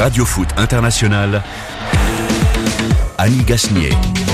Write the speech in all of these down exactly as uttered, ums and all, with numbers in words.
Radio Foot International, Annie Gasnier.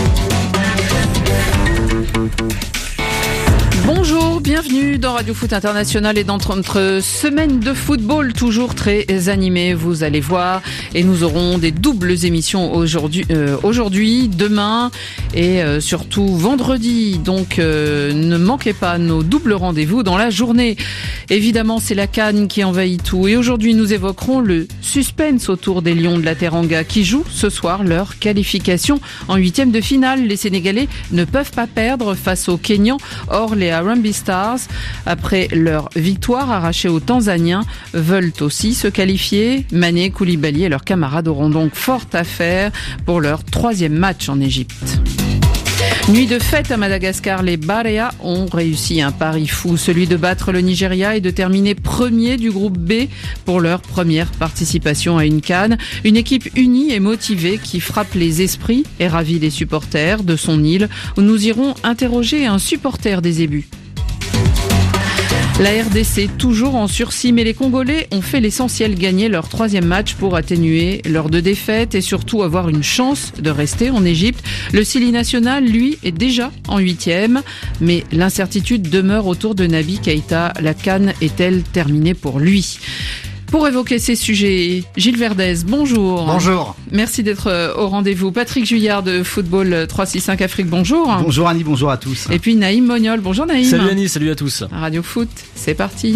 Bonjour, bienvenue dans Radio Foot International et dans notre semaine de football toujours très animée, vous allez voir. Et nous aurons des doubles émissions aujourd'hui, euh, aujourd'hui demain et euh, surtout vendredi. Donc euh, ne manquez pas nos doubles rendez-vous dans la journée. Évidemment, c'est la CAN qui envahit tout. Et aujourd'hui, nous évoquerons le suspense autour des Lions de la Teranga qui jouent ce soir leur qualification en huitième de finale. Les Sénégalais ne peuvent pas perdre face aux Kenyans. Or, les Harambee Stars, après leur victoire arrachée aux Tanzaniens, veulent aussi se qualifier. Mané, Koulibaly et leurs camarades auront donc fort à faire pour leur troisième match en Égypte. Nuit de fête à Madagascar, les Barea ont réussi un pari fou, celui de battre le Nigeria et de terminer premier du groupe B pour leur première participation à une CAN. Une équipe unie et motivée qui frappe les esprits et ravit les supporters de son île, où nous irons interroger un supporter des Zébus. La R D C toujours en sursis, mais les Congolais ont fait l'essentiel, gagner leur troisième match pour atténuer leurs deux défaites et surtout avoir une chance de rester en Égypte. Le Sili national, lui, est déjà en huitième, mais l'incertitude demeure autour de Naby Keïta. La CAN est-elle terminée pour lui ? Pour évoquer ces sujets, Gilles Verdez, bonjour. Bonjour. Merci d'être au rendez-vous. Patrick Juillard de Football trois cent soixante-cinq Afrique, bonjour. Bonjour Annie, bonjour à tous. Et puis Naïm Moniol, bonjour Naïm. Salut Annie, salut à tous. Radio Foot, c'est parti.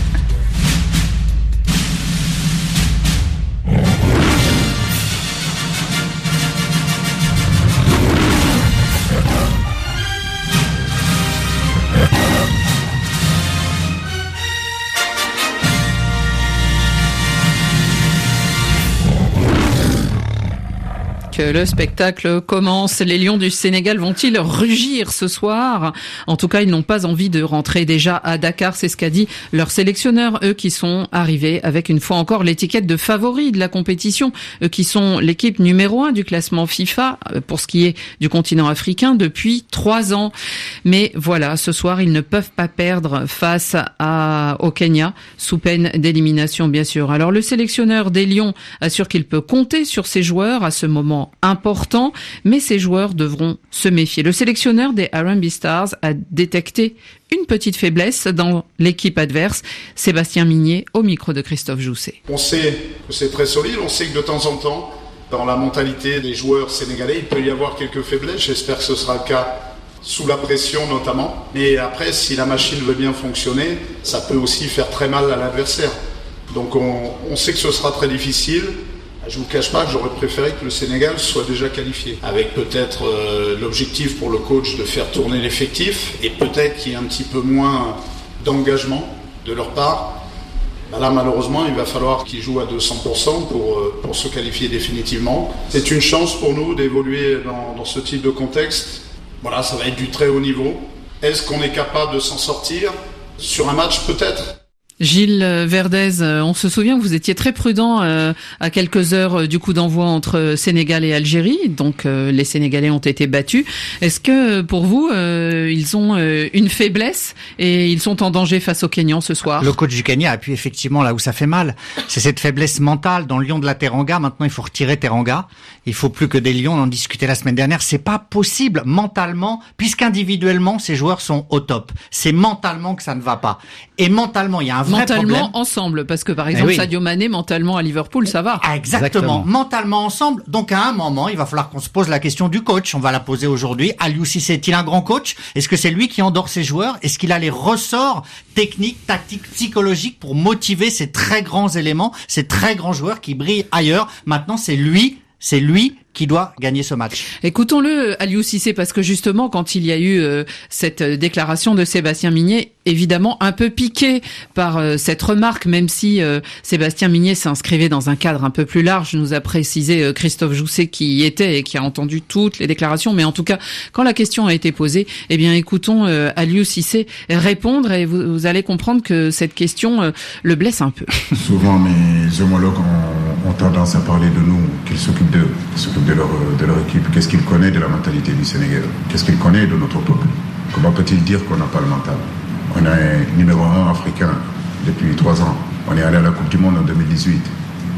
Que le spectacle commence. Les Lions du Sénégal vont-ils rugir ce soir ? En tout cas, ils n'ont pas envie de rentrer déjà à Dakar. C'est ce qu'a dit leur sélectionneur, eux qui sont arrivés avec une fois encore l'étiquette de favoris de la compétition, eux qui sont l'équipe numéro un du classement FIFA pour ce qui est du continent africain depuis trois ans. Mais voilà, ce soir, ils ne peuvent pas perdre face à, au Kenya, sous peine d'élimination, bien sûr. Alors, le sélectionneur des Lions assure qu'il peut compter sur ses joueurs à ce moment important, mais ces joueurs devront se méfier. Le sélectionneur des Harambee Stars a détecté une petite faiblesse dans l'équipe adverse. Sébastien Migné au micro de Christophe Jousset. On sait que c'est très solide, on sait que de temps en temps, dans la mentalité des joueurs sénégalais, il peut y avoir quelques faiblesses. J'espère que ce sera le cas sous la pression notamment. Mais après, si la machine veut bien fonctionner, ça peut aussi faire très mal à l'adversaire. Donc on, on sait que ce sera très difficile. Je ne vous cache pas que j'aurais préféré que le Sénégal soit déjà qualifié, avec peut-être euh, l'objectif pour le coach de faire tourner l'effectif et peut-être qu'il y ait un petit peu moins d'engagement de leur part. Ben là, malheureusement, il va falloir qu'ils jouent à deux cents pour cent pour, euh, pour se qualifier définitivement. C'est une chance pour nous d'évoluer dans, dans ce type de contexte. Voilà, ça va être du très haut niveau. Est-ce qu'on est capable de s'en sortir sur un match ? Peut-être. Gilles Verdez, on se souvient que vous étiez très prudent euh, à quelques heures du coup d'envoi entre Sénégal et Algérie, donc euh, les Sénégalais ont été battus. Est-ce que pour vous, euh, ils ont euh, une faiblesse et ils sont en danger face aux Kenyans ce soir ? Le coach du Kenya appuie effectivement là où ça fait mal. C'est cette faiblesse mentale dans le Lion de la Teranga. Maintenant, il faut retirer Teranga. Il faut plus que des Lions. On en discutait la semaine dernière. C'est pas possible mentalement, puisqu'individuellement, ces joueurs sont au top. C'est mentalement que ça ne va pas. Et mentalement, il y a un vrai mentalement problème. ensemble, parce que par exemple oui. Sadio Mané mentalement à Liverpool ça va. Ah, exactement. exactement, mentalement ensemble. Donc à un moment, il va falloir qu'on se pose la question du coach. On va la poser aujourd'hui. Aliou Cissé est-il un grand coach ? Est-ce que c'est lui qui endort ses joueurs ? Est-ce qu'il a les ressorts techniques, tactiques, psychologiques pour motiver ces très grands éléments, ces très grands joueurs qui brillent ailleurs ? Maintenant, c'est lui, c'est lui qui doit gagner ce match. Écoutons-le, Aliou Cissé, parce que justement, quand il y a eu euh, cette déclaration de Sébastien Migné, évidemment un peu piqué par euh, cette remarque, même si euh, Sébastien Migné s'inscrivait dans un cadre un peu plus large, nous a précisé euh, Christophe Jousset qui y était et qui a entendu toutes les déclarations, mais en tout cas, quand la question a été posée, eh bien écoutons euh, Aliou Cissé répondre et vous, vous allez comprendre que cette question euh, le blesse un peu. Souvent, mes homologues ont, ont tendance à parler de nous, qu'ils s'occupent d'eux, qu'ils s'occupent de leur, de leur équipe. Qu'est-ce qu'il connaît de la mentalité du Sénégal? Qu'est-ce qu'il connaît de notre peuple? Comment peut-il dire qu'on n'a pas le mental? On a un numéro un africain depuis trois ans. On est allé à la Coupe du Monde en deux mille dix-huit.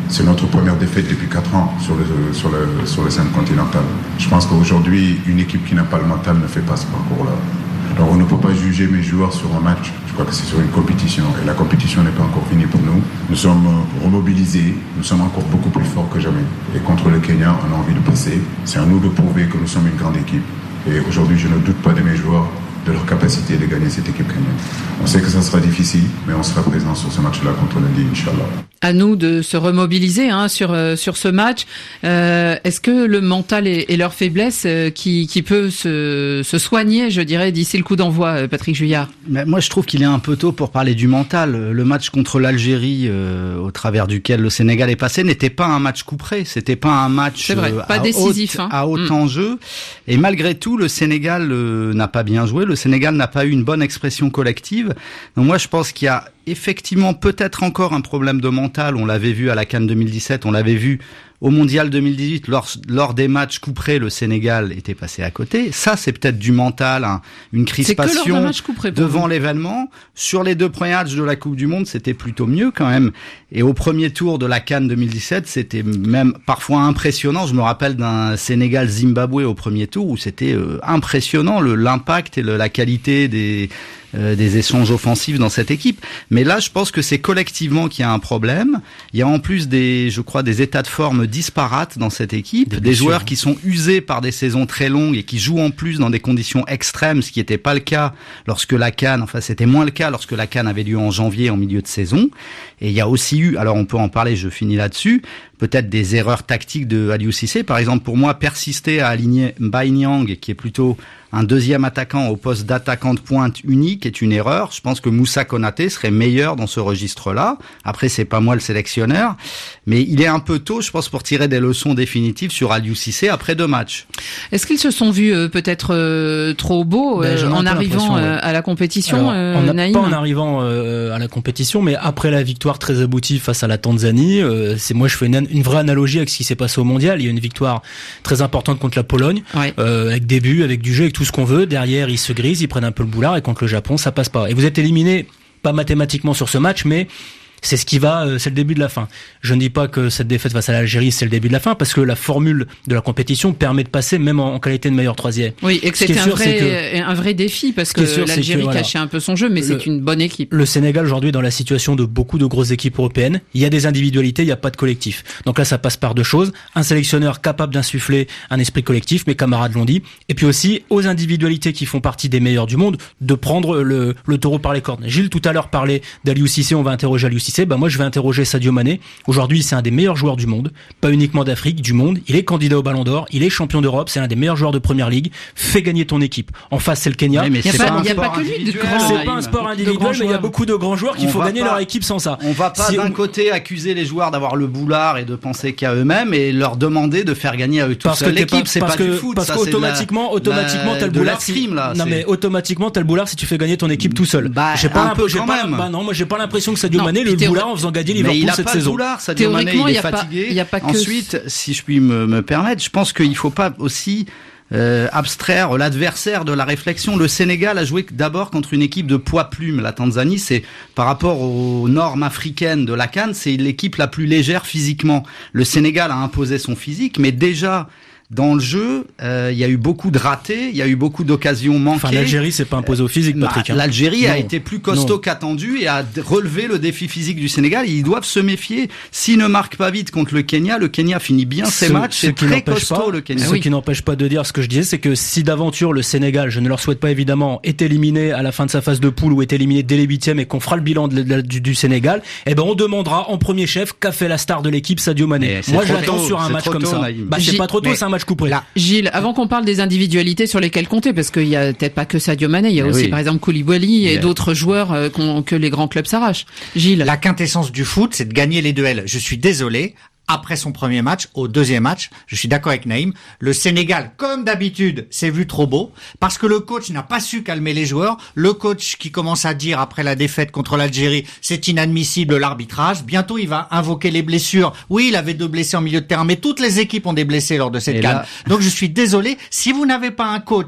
C'est notre première défaite depuis quatre ans sur le, sur le, sur le scène continentale. Je pense qu'aujourd'hui, une équipe qui n'a pas le mental ne fait pas ce parcours-là. Alors on ne peut pas juger mes joueurs sur un match. Je crois que c'est sur une compétition. Et la compétition n'est pas encore finie pour nous. Nous sommes remobilisés. Nous sommes encore beaucoup plus forts que jamais. Et contre le Kenya, on a envie de passer. C'est à nous de prouver que nous sommes une grande équipe. Et aujourd'hui, je ne doute pas de mes joueurs, de leur capacité de gagner cette équipe kenyane. On sait que ça sera difficile, mais on sera présent sur ce match-là contre lundi, Inch'Allah. À nous de se remobiliser hein, sur euh, sur ce match. Euh, est-ce que le mental est, est leur faiblesse euh, qui qui peut se se soigner, je dirais, d'ici le coup d'envoi, euh, Patrick Juillard? Mais moi, je trouve qu'il est un peu tôt pour parler du mental. Le match contre l'Algérie, euh, au travers duquel le Sénégal est passé, n'était pas un match couperé. C'était pas un match C'est vrai, euh, pas à décisif, haute, hein. à haut Mm. enjeu. Et malgré tout, le Sénégal euh, n'a pas bien joué. Le Sénégal n'a pas eu une bonne expression collective. Donc moi, je pense qu'il y a effectivement peut-être encore un problème de mental. On l'avait vu à la CAN deux mille dix-sept, on l'avait vu au Mondial deux mille dix-huit, lors, lors des matchs couperés, le Sénégal était passé à côté. Ça, c'est peut-être du mental, hein, une crispation match couperé pour devant vous. l'événement. Sur les deux premiers matchs de la Coupe du Monde, c'était plutôt mieux quand même. Et au premier tour de la CAN deux mille dix-sept, c'était même parfois impressionnant. Je me rappelle d'un Sénégal-Zimbabwe au premier tour où c'était euh, impressionnant le, l'impact et le, la qualité des... Euh, des échanges offensifs dans cette équipe. Mais là, je pense que c'est collectivement qu'il y a un problème. Il y a en plus des, je crois, des états de forme disparates dans cette équipe, des, des joueurs qui sont usés par des saisons très longues et qui jouent en plus dans des conditions extrêmes, ce qui n'était pas le cas lorsque la CAN, enfin c'était moins le cas lorsque la CAN avait lieu en janvier, en milieu de saison. Et il y a aussi eu, alors on peut en parler, je finis là-dessus, peut-être des erreurs tactiques de Aliou Cissé. Par exemple, pour moi, persister à aligner Mbaye Niang, qui est plutôt un deuxième attaquant au poste d'attaquant de pointe unique, est une erreur. Je pense que Moussa Konaté serait meilleur dans ce registre-là. Après, c'est pas moi le sélectionneur, mais il est un peu tôt, je pense, pour tirer des leçons définitives sur Aliou Cissé après deux matchs. Est-ce qu'ils se sont vus euh, peut-être euh, trop beaux euh, ben, en arrivant ouais. euh, à la compétition, Alors, euh, on n'a Naïm pas en arrivant euh, à la compétition, mais après la victoire très aboutie face à la Tanzanie, euh, c'est moi je fais une, une vraie analogie avec ce qui s'est passé au Mondial. Il y a une victoire très importante contre la Pologne, ouais. euh, avec des buts, avec du jeu, avec tout ce qu'on veut. Derrière, ils se grisent, ils prennent un peu le boulard, et contre le Japon, ça passe pas. Et vous êtes éliminé, pas mathématiquement sur ce match, mais c'est ce qui va, euh, c'est le début de la fin. Je ne dis pas que cette défaite face à l'Algérie, c'est le début de la fin, parce que la formule de la compétition permet de passer même en, en qualité de meilleur troisième. Oui, et que c'était un vrai, que, un vrai défi, parce que sûr, l'Algérie que, voilà, cachait un peu son jeu, mais le, c'est une bonne équipe. Le Sénégal aujourd'hui est dans la situation de beaucoup de grosses équipes européennes. Il y a des individualités, il n'y a pas de collectif. Donc là, ça passe par deux choses. Un sélectionneur capable d'insuffler un esprit collectif, mes camarades l'ont dit. Et puis aussi, aux individualités qui font partie des meilleurs du monde, de prendre le, le taureau par les cornes. Gilles, tout à l'heure, parlait d'Aliou Cissé, on va interroger Aliou Cissé. Ben moi, je vais interroger Sadio Mané. Aujourd'hui, c'est un des meilleurs joueurs du monde, pas uniquement d'Afrique, du monde. Il est candidat au Ballon d'Or, il est champion d'Europe, c'est l'un des meilleurs joueurs de Première Ligue. Fais gagner ton équipe. En face, c'est le Kenya. Oui, mais il n'y a, pas, pas, y a pas que lui de grand. C'est pas un sport individuel, mais il y a beaucoup de grands joueurs qui font gagner pas, leur équipe sans ça. On va pas si d'un on... côté accuser les joueurs d'avoir le boulard et de penser qu'à eux-mêmes et leur demander de faire gagner à eux tout seuls l'équipe. C'est pas que, du foot. Parce qu'automatiquement, automatiquement, t'as le boulard. Non, mais automatiquement, t'as le boulard si tu fais gagner ton équipe tout seul. J'ai pas un peu quand même. Bah non, moi j'ai pas l'impression que Sadio Mané le boulard en faisant gagner Liverpool cette saison. Sadio Mané, il est fatigué. Y a pas que... Ensuite, si je puis me, me permettre, je pense qu'il faut pas aussi euh, abstraire l'adversaire de la réflexion. Le Sénégal a joué d'abord contre une équipe de poids plume. La Tanzanie, c'est par rapport aux normes africaines de la CAN, c'est l'équipe la plus légère physiquement. Le Sénégal a imposé son physique, mais déjà dans le jeu, euh, il y a eu beaucoup de ratés, il y a eu beaucoup d'occasions manquées. Enfin, l'Algérie s'est pas imposée au physique, Patrick. Bah, L'Algérie non. a été plus costaud non. qu'attendu et a relevé le défi physique du Sénégal. Ils doivent se méfier. S'ils ne marquent pas vite contre le Kenya, le Kenya finit bien ses ce, matchs. C'est très costaud, pas, le Kenya. Ce oui. qui n'empêche pas de dire ce que je disais, c'est que si d'aventure le Sénégal, je ne leur souhaite pas évidemment, est éliminé à la fin de sa phase de poule ou est éliminé dès les huitièmes et qu'on fera le bilan de, de, du, du Sénégal, eh ben on demandera en premier chef qu'a fait la star de l'équipe, Sadio Mané. Moi, j'attends sur un match comme ça. Bah, c'est pas trop tôt, c'est un match couperé. Gilles, avant qu'on parle des individualités sur lesquelles compter, parce qu'il y a peut-être pas que Sadio Mané, il y a mais aussi oui. par exemple Koulibaly et yeah. d'autres joueurs euh, que les grands clubs s'arrachent. Gilles. La quintessence du foot, c'est de gagner les duels. Je suis désolé. Après son premier match, au deuxième match, je suis d'accord avec Naïm, le Sénégal, comme d'habitude, s'est vu trop beau, parce que le coach n'a pas su calmer les joueurs. Le coach qui commence à dire, après la défaite contre l'Algérie, c'est inadmissible l'arbitrage. Bientôt, il va invoquer les blessures. Oui, il avait deux blessés en milieu de terrain, mais toutes les équipes ont des blessés lors de cette CAN. Là... Donc, je suis désolé. Si vous n'avez pas un coach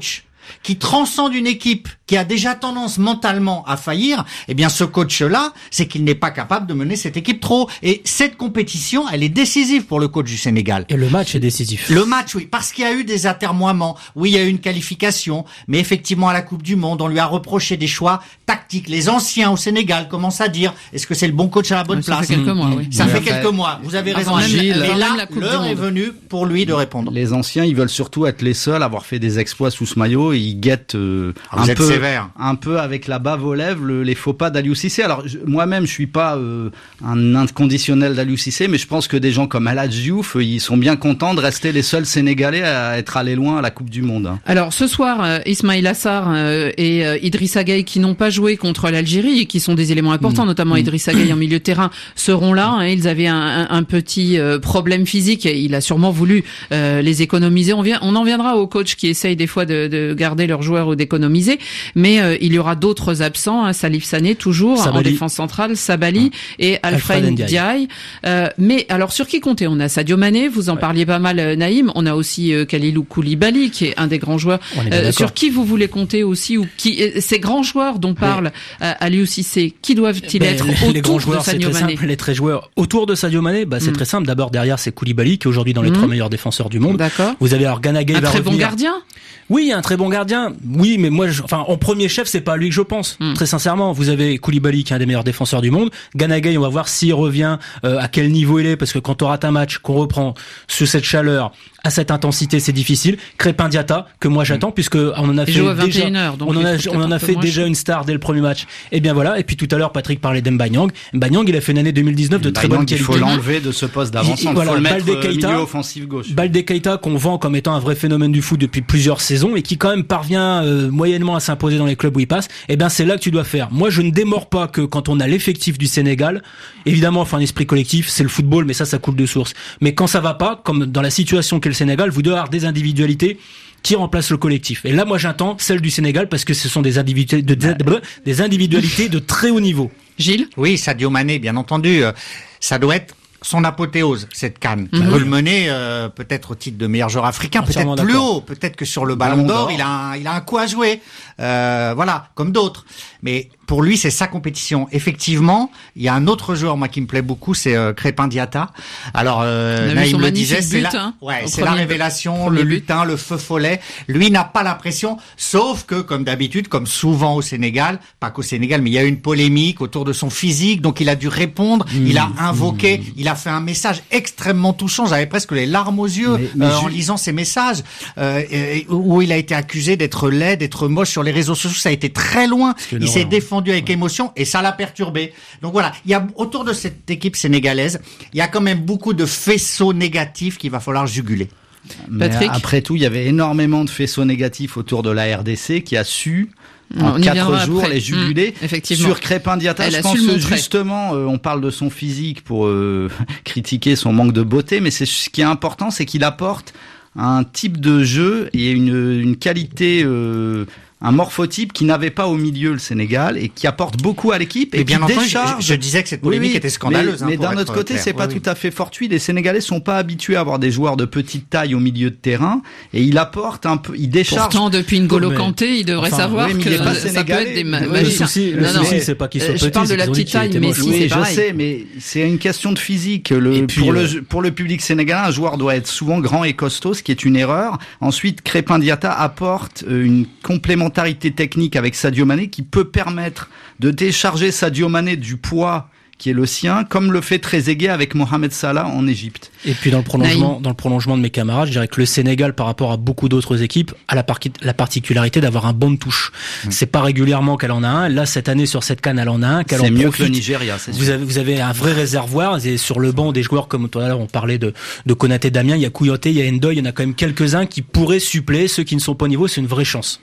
qui transcende une équipe qui a déjà tendance mentalement à faillir, eh bien ce coach-là, c'est qu'il n'est pas capable de mener cette équipe trop. Et cette compétition, elle est décisive pour le coach du Sénégal. Et le match est décisif. Le match, oui, parce qu'il y a eu des atermoiements. Oui, il y a eu une qualification, mais effectivement à la Coupe du Monde, on lui a reproché des choix tactiques. Les anciens au Sénégal commencent à dire, est-ce que c'est le bon coach à la bonne ça place? fait quelques mois, oui. Ça Mais fait après, quelques mois. Vous avez raison, même- Gilles. avant Mais même là, la Coupe l'heure du est Monde. venue pour lui de répondre. Les anciens, ils veulent surtout être les seuls à avoir fait des exploits sous ce maillot et ils guettent euh, Ah, vous un êtes peu, sévère. un peu avec la bave aux lèvres le- les faux pas d'Aliou Cissé. Alors je- moi-même, je suis pas euh, un inconditionnel d'Aliou Cissé, mais je pense que des gens comme El Hadji Diouf, euh, ils sont bien contents de rester les seuls Sénégalais à être allés loin à la Coupe du Monde. hein. Alors ce soir, euh, Ismaïl Assar euh, et euh, Idrissa Gueye qui n'ont pas joué contre l'Algérie et qui sont des éléments importants, Mmh. notamment Mmh. Idrissa Gueye en milieu de terrain, seront là. Hein, ils avaient un, un, un petit euh, problème physique et il a sûrement voulu euh, les économiser. On, vient, on en viendra aux coachs qui essayent des fois de, de garder leurs joueurs ou d'économiser, mais euh, il y aura d'autres absents. Hein, Salif Sané toujours Sabali. en défense centrale, Sabali et Alfred Alfred Ndiaye. Ndiaye. Euh, mais alors sur qui compter? On a Sadio Mané, vous en Ouais. parliez pas mal, euh, Naïm. On a aussi euh, Kalilou Koulibaly qui est un des grands joueurs. On est bien Euh, d'accord. sur qui vous voulez compter aussi, ou qui euh, ces grands joueurs dont parle euh, Aliou Cissé, qui doivent-ils Ben, être les, autour les grands de joueurs, c'est Sadio très Mané? simple. Les très joueurs autour de Sadio Mané, bah, c'est Mm. très simple. D'abord, derrière, c'est Koulibaly, qui est aujourd'hui dans les Mm. trois meilleurs défenseurs du monde. D'accord. Vous avez alors Gana Gueye Un va très bon revenir. gardien. Oui, un très bon gardien. Oui, mais moi, je, enfin, en premier chef, c'est pas à lui que je pense. Mm. Très sincèrement, vous avez Koulibaly, qui est un des meilleurs défenseurs du monde. Gana Gueye, on va voir s'il revient, euh, à quel niveau il est, parce que quand on rate un match, qu'on reprend sous cette chaleur, à cette intensité, c'est difficile. Crépin Diatta, que moi j'attends, puisque on en a Il fait joue à déjà, vingt et une heures, donc on en il a, faut on en peut-être a un peu fait moins déjà chaud. une star dès le premier match. Et bien voilà. Et puis tout à l'heure, Patrick parlait d'Mbanyang. Mbanyang, il a fait une année deux mille dix-neuf de très bonne Il faut qualité. l'enlever de ce poste d'avancement. Il Voilà, faut le mettre Baldé euh, Keita. milieu offensif gauche. Baldé Keita, qu'on vend comme étant un vrai phénomène du foot depuis plusieurs saisons et qui quand même parvient euh, moyennement à s'imposer dans les clubs où il passe, eh bien c'est là que tu dois faire. Moi je ne démords pas que quand on a l'effectif du Sénégal, évidemment enfin un esprit collectif, c'est le football, mais ça ça coule de source. Mais quand ça va pas, comme dans la situation qu'est le Sénégal, vous devez avoir des individualités qui remplacent le collectif. Et là moi j'entends celle du Sénégal parce que ce sont des individualités de, de- de- des individualités de très haut niveau. Gilles. Oui, Sadio Mané, bien entendu. euh, Ça doit être son apothéose, cette CAN. Il Mhm. peut le mener euh, peut-être au titre de meilleur joueur africain, Entièrement peut-être plus d'accord. haut, peut-être que sur le Ballon Ballon d'Or, d'Or. il a un, il a un coup à jouer. Euh, voilà, comme d'autres. Mais pour lui, c'est sa compétition. Effectivement, il y a un autre joueur, moi, qui me plaît beaucoup, c'est euh, Crépin Diatta. Alors, On a euh, vu Naïm son le magnifique disait, c'est but, la, hein, ouais, au c'est la premier- révélation, premier le but. lutin, le feu follet. Lui n'a pas la pression, sauf que, comme d'habitude, comme souvent au Sénégal, pas qu'au Sénégal, mais il y a eu une polémique autour de son physique, donc il a dû répondre, il a invoqué, il a fait un message extrêmement touchant. J'avais presque les larmes aux yeux Mais- mais euh, en Jules- lisant ces messages, euh, et- où il a été accusé d'être laid, d'être moche sur les réseaux sociaux. Ça a été très loin. une Il s'est horreur. défendu avec émotion et ça l'a perturbé. Donc voilà, il y a autour de cette équipe sénégalaise, il y a quand même beaucoup de faisceaux négatifs qu'il va falloir juguler. Mais Patrick. après tout, il y avait énormément de faisceaux négatifs autour de la R D C qui a su On en y quatre viendra jours après. les juguler. Mmh, effectivement. Sur Crépin Diatta, Elle je a pense su le que montrer. justement, euh, on parle de son physique pour euh, critiquer son manque de beauté, mais c'est ce qui est important, c'est qu'il apporte un type de jeu et une, une qualité, euh, un morphotype qui n'avait pas au milieu le Sénégal et qui apporte beaucoup à l'équipe et, Et bien qui entendu, décharge. je, je disais que cette Oui, polémique oui, était scandaleuse. Mais, hein, mais pour d'un être autre côté, clair. c'est pas Oui, oui. tout à fait fortuit. Les Sénégalais sont pas habitués à avoir des joueurs de petite taille au milieu de terrain et il apporte un peu, il décharge. Pourtant, depuis N'Golo Mais- Kanté, il devrait enfin, savoir oui, mais il que est pas ça peut sénégalais. être des ma- Le Le magiciens. souci, le Non, non. souci, c'est pas qu'ils soient Euh, petits. je parle de c'est la qu'ils ont dit petite qu'il taille, était mais moche. si, oui, c'est je pareil. sais, mais c'est une question de physique. Le, Et puis, pour, euh, le, pour le public sénégalais, un joueur doit être souvent grand et costaud, ce qui est une erreur. Ensuite, Crépin Diatta apporte euh, une complémentarité technique avec Sadio Mané qui peut permettre de décharger Sadio Mané du poids qui est le sien, comme le fait Trezeguet avec Mohamed Salah en Égypte. Et puis dans le prolongement, dans le prolongement de mes camarades, je dirais que le Sénégal, par rapport à beaucoup d'autres équipes, a la, par- la particularité d'avoir un bon de touche. Mmh. C'est pas régulièrement qu'elle en a un. Là, cette année sur cette CAN, elle en a un. Qu'elle C'est en mieux profite. que le Nigeria, c'est sûr. Vous avez, vous avez un vrai réservoir. Et sur le banc des joueurs comme tout à l'heure, on parlait de, de Konaté, Damien, il y a Kouyaté, il y a Ndoye, il y en a quand même quelques-uns qui pourraient suppléer ceux qui ne sont pas au niveau. C'est une vraie chance.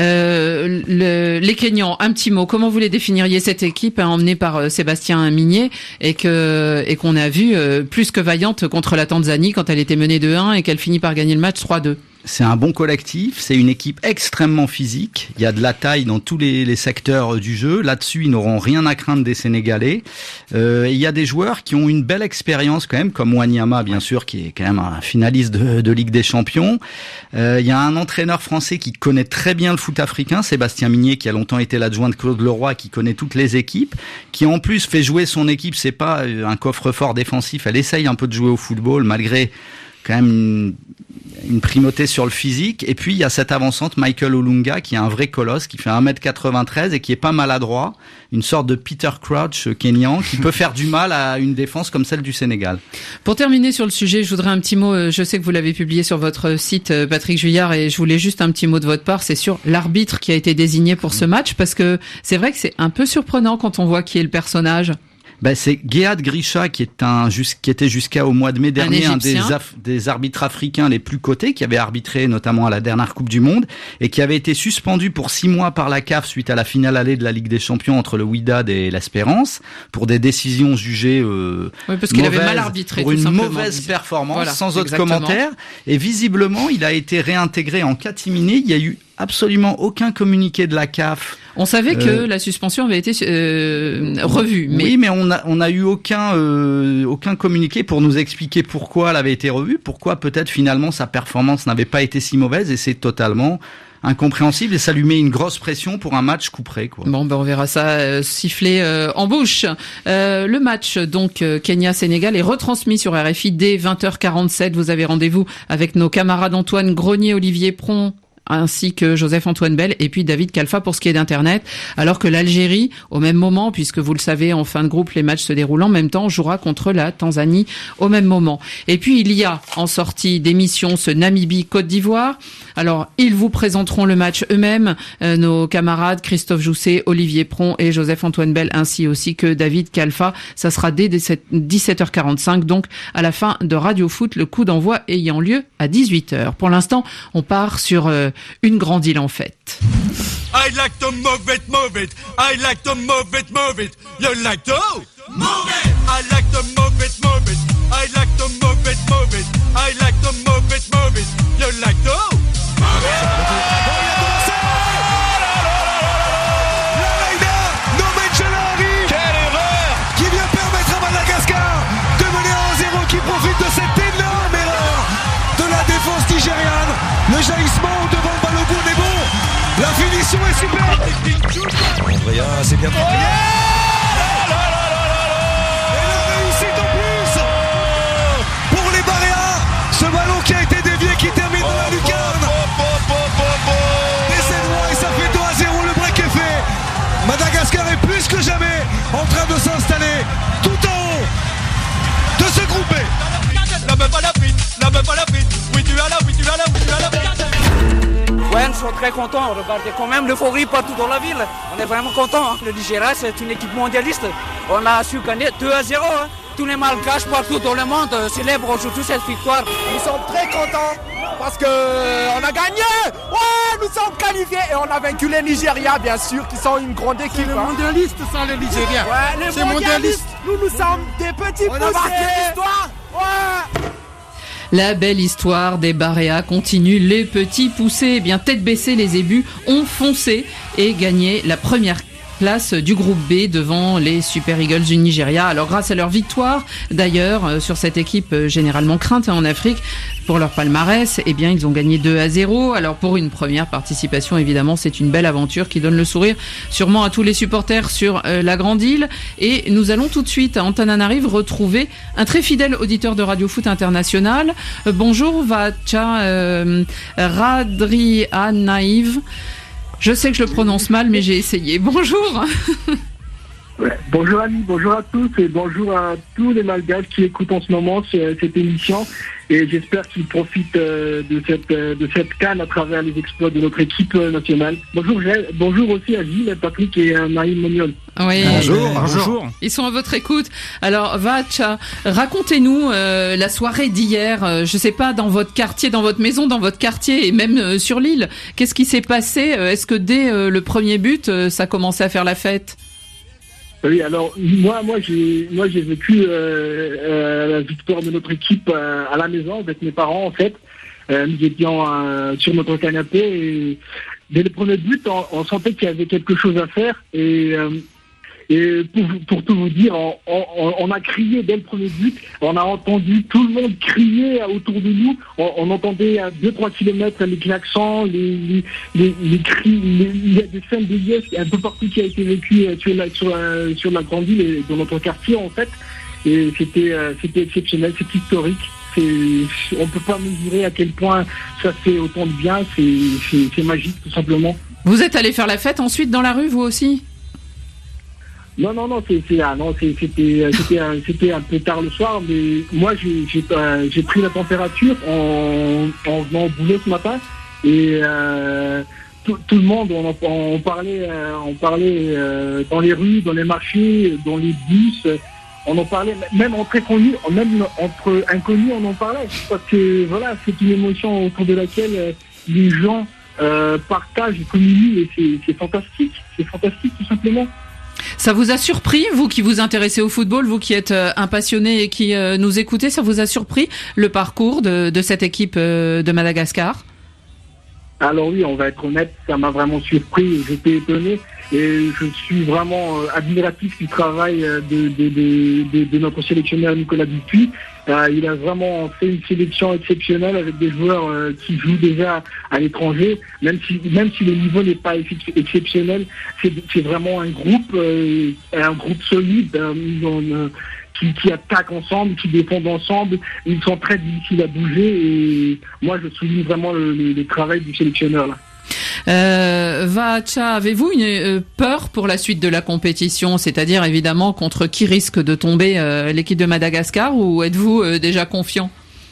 Euh, le, les Kenyans, un petit mot. Comment vous les définiriez cette équipe hein, emmenée par euh, Sébastien Migné et que et qu'on a vu euh, plus que vaillante contre la Tanzanie quand elle était menée deux un et qu'elle finit par gagner le match trois deux. C'est un bon collectif, c'est une équipe extrêmement physique. Il y a de la taille dans tous les, les secteurs du jeu. Là-dessus, ils n'auront rien à craindre des Sénégalais. Euh, il y a des joueurs qui ont une belle expérience quand même, comme Wanyama, bien sûr, qui est quand même un finaliste de, de Ligue des Champions. Euh, il y a un entraîneur français qui connaît très bien le foot africain, Sébastien Migné, qui a longtemps été l'adjoint de Claude Leroy, qui connaît toutes les équipes, qui en plus fait jouer son équipe. C'est pas un coffre-fort défensif. Elle essaye un peu de jouer au football, malgré quand même une, une primauté sur le physique. Et puis il y a cette avançante Michael Olunga qui est un vrai colosse, qui fait un mètre quatre-vingt-treize et qui est pas maladroit, une sorte de Peter Crouch kényan qui peut faire du mal à une défense comme celle du Sénégal. Pour terminer sur le sujet, je voudrais un petit mot, je sais que vous l'avez publié sur votre site, Patrick Juillard, et je voulais juste un petit mot de votre part, c'est sur l'arbitre qui a été désigné pour ce match, parce que c'est vrai que c'est un peu surprenant quand on voit qui est le personnage. Ben c'est Gehad Grisha qui est un qui était jusqu'à au mois de mai dernier un, un des, af, des arbitres africains les plus cotés, qui avait arbitré notamment à la dernière Coupe du Monde et qui avait été suspendu pour six mois par la C A F suite à la finale aller de la Ligue des Champions entre le Wydad et l'Espérance pour des décisions jugées euh, oui, parce qu'il avait mal arbitré, pour une mauvaise performance, voilà, sans autre exactement. Commentaire. Et visiblement, il a été réintégré en catimini. Il y a eu absolument aucun communiqué de la C A F. On savait que euh, la suspension avait été euh, revue, mais oui, mais on a on a eu aucun euh, aucun communiqué pour nous expliquer pourquoi elle avait été revue, pourquoi peut-être finalement sa performance n'avait pas été si mauvaise, et c'est totalement incompréhensible et ça lui met une grosse pression pour un match couperé, quoi. Bon, ben on verra ça euh, siffler euh, en bouche. Euh, le match donc euh, Kenya-Sénégal est retransmis sur R F I dès vingt heures quarante-sept. Vous avez rendez-vous avec nos camarades Antoine Grenier, Olivier Pron, ainsi que Joseph-Antoine Bell et puis David Kalfa pour ce qui est d'Internet, alors que l'Algérie, au même moment, puisque vous le savez, en fin de groupe, les matchs se déroulent en même temps, jouera contre la Tanzanie au même moment. Et puis, il y a en sortie d'émission ce Namibie-Côte d'Ivoire. Alors, ils vous présenteront le match eux-mêmes, euh, nos camarades Christophe Jousset, Olivier Pron et Joseph-Antoine Bell, ainsi aussi que David Kalfa. Ça sera dès dix-sept heures quarante-cinq, donc à la fin de Radio Foot, le coup d'envoi ayant lieu à dix-huit heures. Pour l'instant, on part sur euh, une grande île en fête. I like to move it, move it. I like to move it, move it. You like to move it. I like to move it, move it. I like to move it, move it. I like to move it, move it. You like to move it. La Reina, Nomet Chalari. Quelle erreur qui vient permettre à Madagascar de mener à un zéro, qui profite de cette énorme erreur de la défense nigériane. Le jaillissement devant le ballon est bon. La finition est super. Andrea, c'est bien fait. Et la réussite en plus pour les Baréas. Ce ballon qui a été dévié, qui termine dans la lucarne. Et c'est droit et ça fait deux à zéro. Le break est fait. Madagascar est plus que jamais en train de s'installer tout en haut de ce groupe B. La meuf à la frite, la meuf à la frite. Oui, tu as la, oui, tu as la, oui, tu as la. Ouais, nous sommes très contents. Regardez quand même l'euphorie partout dans la ville. On est vraiment contents. Hein. Le Nigeria, c'est une équipe mondialiste. On a su gagner deux à zéro. Hein. Tous les Malgaches partout dans le monde euh, célèbrent aujourd'hui cette victoire. Nous sommes très contents parce que euh, on a gagné. Ouais, nous sommes qualifiés et on a vaincu les Nigérias, bien sûr, qui sont une grande équipe. C'est les mondialistes, ça, les Nigériens. Ouais, les mondialistes. Nous, nous sommes des petits poussés. On a marqué l'histoire. Ouais. La belle histoire des Baréas continue. Les petits poussés, eh bien tête baissée, les Zébus ont foncé et gagné la première place du groupe B devant les Super Eagles du Nigeria. Alors grâce à leur victoire, d'ailleurs, euh, sur cette équipe euh, généralement crainte hein, en Afrique, pour leur palmarès, eh bien ils ont gagné deux à zéro. Alors pour une première participation, évidemment, c'est une belle aventure qui donne le sourire sûrement à tous les supporters sur euh, la grande île. Et nous allons tout de suite à Antananarive retrouver un très fidèle auditeur de Radio Foot International. Euh, bonjour Vacha euh, Radrianaïv. Je sais que je le prononce mal, mais j'ai essayé. Bonjour. Ouais, bonjour Annie, bonjour à tous et bonjour à tous les Malgaches qui écoutent en ce moment cette émission. Et j'espère qu'ils profitent euh, de cette euh, de cette canne à travers les exploits de notre équipe euh, nationale. Bonjour, bonjour aussi à Gilles, Patrick et euh, Naïm Moniol. Oui, bonjour, bonjour. Ils sont à votre écoute. Alors, Vacha, racontez-nous euh, la soirée d'hier. Euh, je sais pas, dans votre quartier, dans votre maison, dans votre quartier et même euh, sur l'île. Qu'est-ce qui s'est passé? Est-ce que dès euh, le premier but, euh, ça commençait à faire la fête? Oui, alors moi, moi j'ai, moi j'ai vécu euh, euh, la victoire de notre équipe euh, à la maison avec mes parents en fait. Euh, nous étions euh, sur notre canapé et dès le premier but, on, on sentait qu'il y avait quelque chose à faire. Et, euh, et pour, pour tout vous dire, on, on, on a crié dès le premier but. On a entendu tout le monde crier autour de nous. On, on entendait à deux trois kilomètres les klaxons, les, les, les, les cris. Les, il y a des scènes de liesse un peu partout qui a été vécu sur la, sur la, sur la grande ville et dans notre quartier, en fait. Et c'était, euh, c'était exceptionnel, c'est historique. C'est, on peut pas mesurer à quel point ça fait autant de bien. C'est, c'est, c'est magique, tout simplement. Vous êtes allé faire la fête ensuite dans la rue, vous aussi? Non, non, non, c'est, c'est, ah, non c'est, c'était, c'était, un, c'était un peu tard le soir, mais moi, j'ai, j'ai, euh, j'ai pris la température en, en venant au boulot ce matin, et euh, tout, tout le monde, on, on parlait, euh, on parlait euh, dans les rues, dans les marchés, dans les bus, on en parlait, même entre inconnus, même entre inconnus, on en parlait, parce que voilà, c'est une émotion autour de laquelle euh, les gens euh, partagent et communient, et c'est, c'est fantastique, c'est fantastique tout simplement. Ça vous a surpris, vous qui vous intéressez au football, vous qui êtes euh, un passionné et qui euh, nous écoutez, ça vous a surpris le parcours de, de cette équipe euh, de Madagascar? Alors oui, on va être honnête, ça m'a vraiment surpris, j'étais étonné et je suis vraiment euh, admiratif du travail euh, de, de, de, de, de notre sélectionneur Nicolas Dupuis. Euh, il a vraiment fait une sélection exceptionnelle avec des joueurs euh, qui jouent déjà à l'étranger, même si même si le niveau n'est pas exceptionnel, c'est, c'est vraiment un groupe, euh, un groupe solide. Euh, ils ont, euh, Qui, qui attaquent ensemble, qui défendent ensemble. Ils sont très difficiles à bouger et moi je souligne vraiment le, le, le travail du sélectionneur là. Euh, Vacha, avez-vous une euh, peur pour la suite de la compétition, c'est-à-dire évidemment contre qui risque de tomber euh, l'équipe de Madagascar, ou êtes-vous euh, déjà confiant?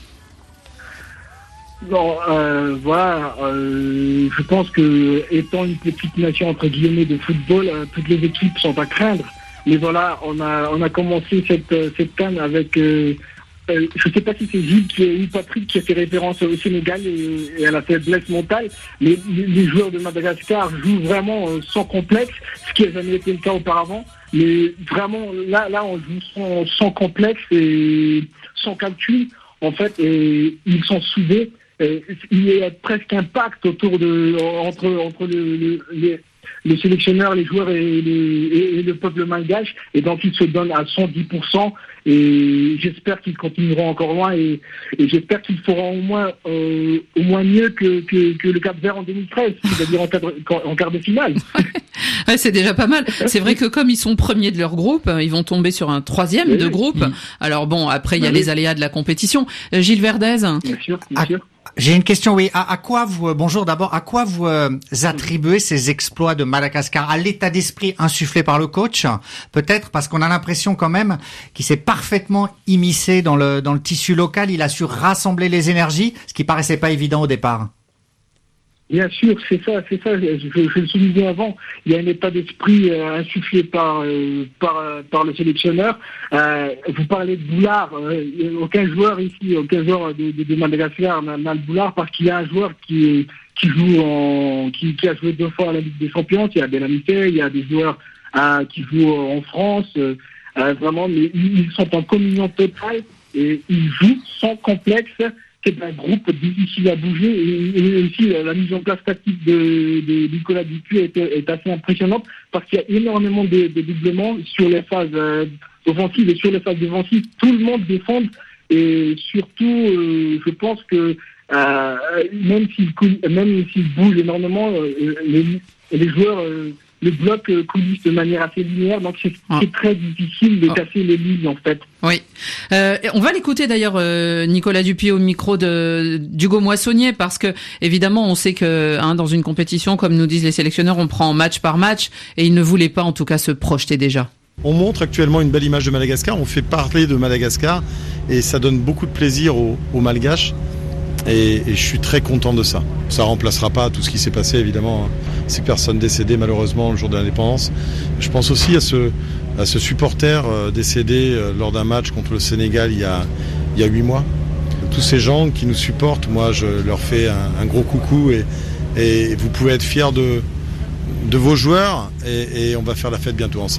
Non, euh, voilà, euh, je pense que étant une petite nation entre guillemets de football, euh, toutes les équipes sont à craindre. Mais voilà, on a on a commencé cette cette CAN avec, euh, euh, je sais pas si c'est Gilles qui, ou Patrick qui a fait référence au Sénégal et, et à la faiblesse mentale. Mais les, les joueurs de Madagascar jouent vraiment euh, sans complexe, ce qui n'a jamais été le cas auparavant. Mais vraiment, là là, on joue sans, sans complexe et sans calcul en fait, et ils sont soudés. Et il y a presque un pacte autour de entre entre le, le les les sélectionneurs, les joueurs et, les, et, et le peuple malgache, et donc ils se donnent à cent dix pour cent, et j'espère qu'ils continueront encore loin, et, et j'espère qu'ils feront au moins euh, au moins mieux que, que, que le Cap-Vert en deux mille treize, c'est-à-dire en, cadre, en quart de finale. Ouais, c'est déjà pas mal. C'est vrai que comme ils sont premiers de leur groupe, ils vont tomber sur un troisième oui, de groupe. Mmh. Alors bon, après il y a oui. les aléas de la compétition. Euh, Gilles Verdez. Bien sûr, bien à, sûr. J'ai une question, oui. À, à quoi vous, bonjour d'abord, à quoi vous euh, attribuez ces exploits de Madagascar? À l'état d'esprit insufflé par le coach, peut-être, parce qu'on a l'impression quand même qu'il s'est parfaitement immiscé dans le dans le tissu local. Il a su rassembler les énergies, ce qui paraissait pas évident au départ. Bien sûr, c'est ça, c'est ça. Je, je le soulignais avant. Il y a un état d'esprit euh, insufflé par euh, par euh, par le sélectionneur. Euh, vous parlez de Boulard. Euh, aucun joueur ici, aucun joueur de, de, de Madagascar n'a, n'a le Boulard, parce qu'il y a un joueur qui qui joue en qui, qui a joué deux fois à la Ligue des Champions. Il y a Benamité, il y a des joueurs euh, qui jouent en France. Euh, vraiment, mais ils sont en communion totale et ils jouent sans complexe. C'est un groupe difficile à bouger, et, et aussi la mise en place tactique de, de Nicolas Dupuis est, est assez impressionnante, parce qu'il y a énormément de, de doublements sur les phases euh, offensives et sur les phases défensives. Tout le monde défend, et surtout, euh, je pense que euh, même s'ils même s'ils bougent énormément, euh, les, les joueurs euh, le bloc euh, coulisse de manière assez linéaire, donc c'est, ah. c'est très difficile de ah. casser les lignes en fait. Oui, euh, on va l'écouter d'ailleurs, euh, Nicolas Dupuis au micro de d'Hugo Moissonnier, parce que évidemment on sait que hein, dans une compétition, comme nous disent les sélectionneurs, on prend match par match, et il ne voulait pas en tout cas se projeter déjà. On montre actuellement une belle image de Madagascar, on fait parler de Madagascar, et ça donne beaucoup de plaisir aux, aux Malgaches. Et, et je suis très content de ça. Ça remplacera pas tout ce qui s'est passé, évidemment. Ces personnes décédées, malheureusement, le jour de l'indépendance. Je pense aussi à ce, à ce supporter euh, décédé euh, lors d'un match contre le Sénégal il y a, il y a huit mois. Tous ces gens qui nous supportent, moi, je leur fais un, un gros coucou. Et, et vous pouvez être fiers de, de vos joueurs. Et, et on va faire la fête bientôt ensemble.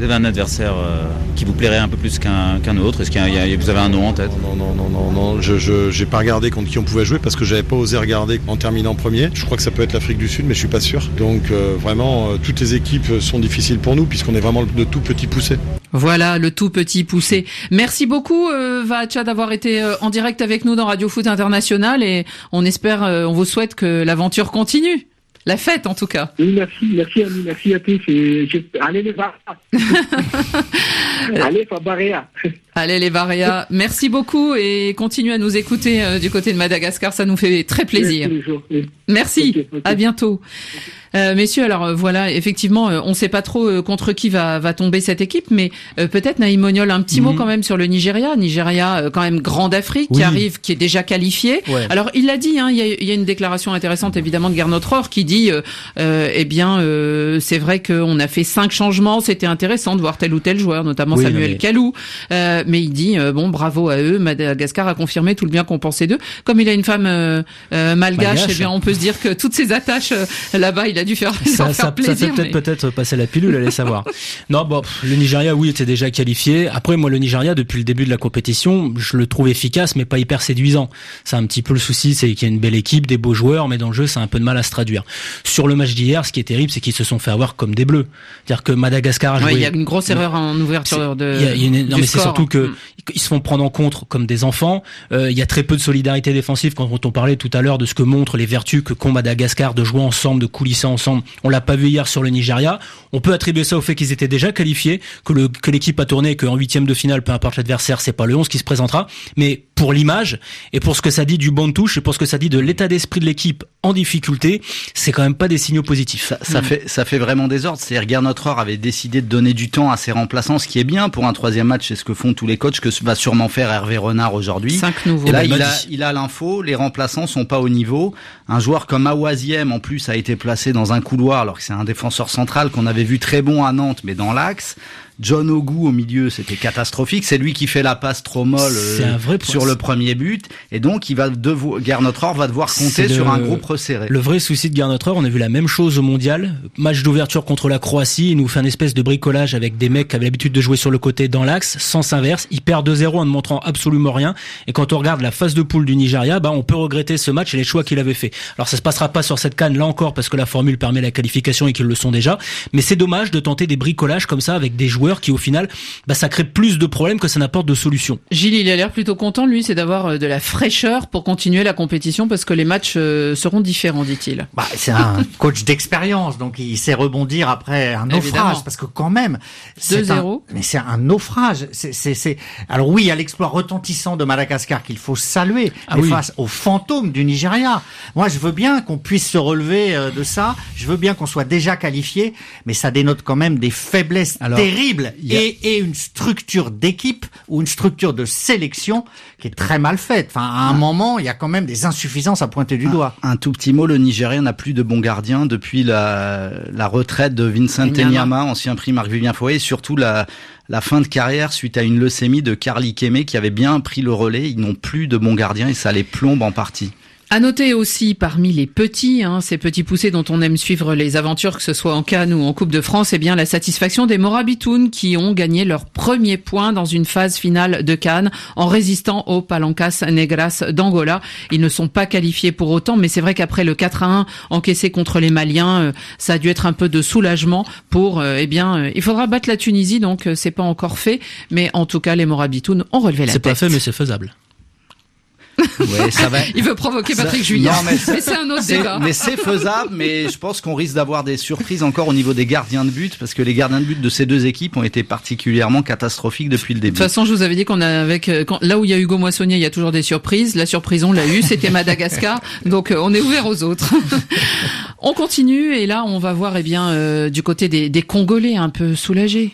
Vous avez un adversaire euh, qui vous plairait un peu plus qu'un, qu'un autre? Est-ce qu'il y a, il y a, vous avez un nom en tête? Non, non, non, non, non. Je, je, j'ai pas regardé contre qui on pouvait jouer parce que j'avais pas osé regarder en terminant premier. Je crois que ça peut être l'Afrique du Sud, mais je suis pas sûr. Donc euh, vraiment, euh, toutes les équipes sont difficiles pour nous puisqu'on est vraiment de tout petits poussés. Voilà, le tout petit poussé. Merci beaucoup, euh, Vahacha, d'avoir été euh, en direct avec nous dans Radio Foot International et on espère, euh, on vous souhaite que l'aventure continue. La fête, en tout cas. Oui, merci, merci, Ami, merci à tous. Et je... Allez, les Varéas. Allez, Fabaréa. Allez, les Varéas. Merci beaucoup et continuez à nous écouter euh, du côté de Madagascar. Ça nous fait très plaisir. Oui. Merci. Okay, okay. À bientôt. Euh, messieurs, alors euh, voilà, effectivement, euh, on ne sait pas trop euh, contre qui va va tomber cette équipe, mais euh, peut-être Naïm Moniol, un petit mmh. mot quand même sur le Nigeria. Nigeria, euh, quand même grand d'Afrique, oui. qui arrive, qui est déjà qualifié. Ouais. Alors il l'a dit, hein, il y a, il y a une déclaration intéressante évidemment de Gernot Rohr qui dit, euh, euh, eh bien, euh, c'est vrai qu'on a fait cinq changements, c'était intéressant de voir tel ou tel joueur, notamment oui, Samuel mais... Kalou, euh, mais il dit euh, bon, bravo à eux, Madagascar a confirmé tout le bien qu'on pensait d'eux. Comme il a une femme euh, euh, malgache, malgache, eh bien, on peut se dire que toutes ces attaches euh, là-bas, il a dû faire, ça, faire ça, plaisir. Ça fait peut-être mais... peut-être passer la pilule, allez savoir. Non, bon, le Nigeria, oui, était déjà qualifié. Après, moi, le Nigeria, depuis le début de la compétition, je le trouve efficace, mais pas hyper séduisant. C'est un petit peu le souci, c'est qu'il y a une belle équipe, des beaux joueurs, mais dans le jeu, c'est un peu de mal à se traduire. Sur le match d'hier, ce qui est terrible, c'est qu'ils se sont fait avoir comme des bleus. C'est-à-dire que Madagascar a joué... Ouais, il y a une grosse erreur en ouverture de il y a, il y a une... Non, mais score. C'est surtout que ils se font prendre en compte comme des enfants. Euh, il y a très peu de solidarité défensive quand on parlait tout à l'heure de ce que montrent les vertus que qu'ont Madagascar de jouer ensemble, de coulisser ensemble. On l'a pas vu hier sur le Nigeria. On peut attribuer ça au fait qu'ils étaient déjà qualifiés, que le que l'équipe a tourné, qu'en huitième de finale, peu importe l'adversaire, c'est pas le onze qui se présentera. Mais pour l'image et pour ce que ça dit du bon touche et pour ce que ça dit de l'état d'esprit de l'équipe en difficulté, c'est quand même pas des signaux positifs. Ça, ça mmh. fait ça fait vraiment désordre. C'est-à-dire Gernot Rohr avait décidé de donner du temps à ses remplaçants, ce qui est bien pour un troisième match. C'est ce que font tous les coachs, que va sûrement faire Hervé Renard aujourd'hui. Cinq nouveaux. Et là, il a, il a l'info, les remplaçants sont pas au niveau. Un joueur comme Awaziem, en plus, a été placé dans un couloir, alors que c'est un défenseur central qu'on avait vu très bon à Nantes, mais dans l'axe. John Ogou au milieu, c'était catastrophique. C'est lui qui fait la passe trop molle euh, sur le premier but. Et donc, il va devoir, Gernot Rohr va devoir compter sur un groupe resserré. Le vrai souci de Gernot Rohr, on a vu la même chose au mondial. Match d'ouverture contre la Croatie. Il nous fait une espèce de bricolage avec des mecs qui avaient l'habitude de jouer sur le côté dans l'axe, sens inverse. Il perd deux zéro en ne montrant absolument rien. Et quand on regarde la phase de poule du Nigeria, bah, on peut regretter ce match et les choix qu'il avait fait. Alors, ça se passera pas sur cette CAN là encore parce que la formule permet la qualification et qu'ils le sont déjà. Mais c'est dommage de tenter des bricolages comme ça avec des joueurs qui au final, bah, ça crée plus de problèmes que ça n'apporte de solutions. Gilles, il a l'air plutôt content, lui, c'est d'avoir de la fraîcheur pour continuer la compétition parce que les matchs euh, seront différents, dit-il. Bah, c'est un coach d'expérience, donc il sait rebondir après un naufrage, évidemment. Parce que quand même, deux zéro. Mais c'est un naufrage. C'est, c'est, c'est... Alors oui, il y a l'exploit retentissant de Madagascar qu'il faut saluer, ah mais oui. face au fantôme du Nigeria. Moi, je veux bien qu'on puisse se relever euh, de ça. Je veux bien qu'on soit déjà qualifié, mais ça dénote quand même des faiblesses Alors, terribles. A... Et, et une structure d'équipe ou une structure de sélection qui est très mal faite. Enfin, à un ah. moment, il y a quand même des insuffisances à pointer du un, doigt. Un tout petit mot, le Nigeria n'a plus de bons gardiens depuis la, la retraite de Vincent Enyama, ancien prix Marc-Vivien Foé, et surtout la, la fin de carrière suite à une leucémie de Carly Kemé qui avait bien pris le relais. Ils n'ont plus de bons gardiens et ça les plombe en partie. À noter aussi parmi les petits, hein, ces petits poussés dont on aime suivre les aventures, que ce soit en CAN ou en Coupe de France, eh bien la satisfaction des Morabitoun qui ont gagné leur premier point dans une phase finale de CAN en résistant aux Palancas Negras d'Angola. Ils ne sont pas qualifiés pour autant, mais c'est vrai qu'après le quatre à un encaissé contre les Maliens, euh, ça a dû être un peu de soulagement pour, euh, eh bien, euh, il faudra battre la Tunisie, donc euh, c'est pas encore fait, mais en tout cas les Morabitoun ont relevé la c'est tête. C'est pas fait, mais c'est faisable. Ouais, ça va. Il veut provoquer Patrick Julien. Non, mais, mais c'est un autre c'est, débat. Mais c'est faisable, mais je pense qu'on risque d'avoir des surprises encore au niveau des gardiens de but, parce que les gardiens de but de ces deux équipes ont été particulièrement catastrophiques depuis le début. De toute façon, je vous avais dit qu'on a avec quand, là où il y a Hugo Moissonnier, il y a toujours des surprises. La surprise, on l'a eu, c'était Madagascar. Donc, on est ouvert aux autres. On continue et là, on va voir, eh bien, euh, du côté des, des Congolais un peu soulagés.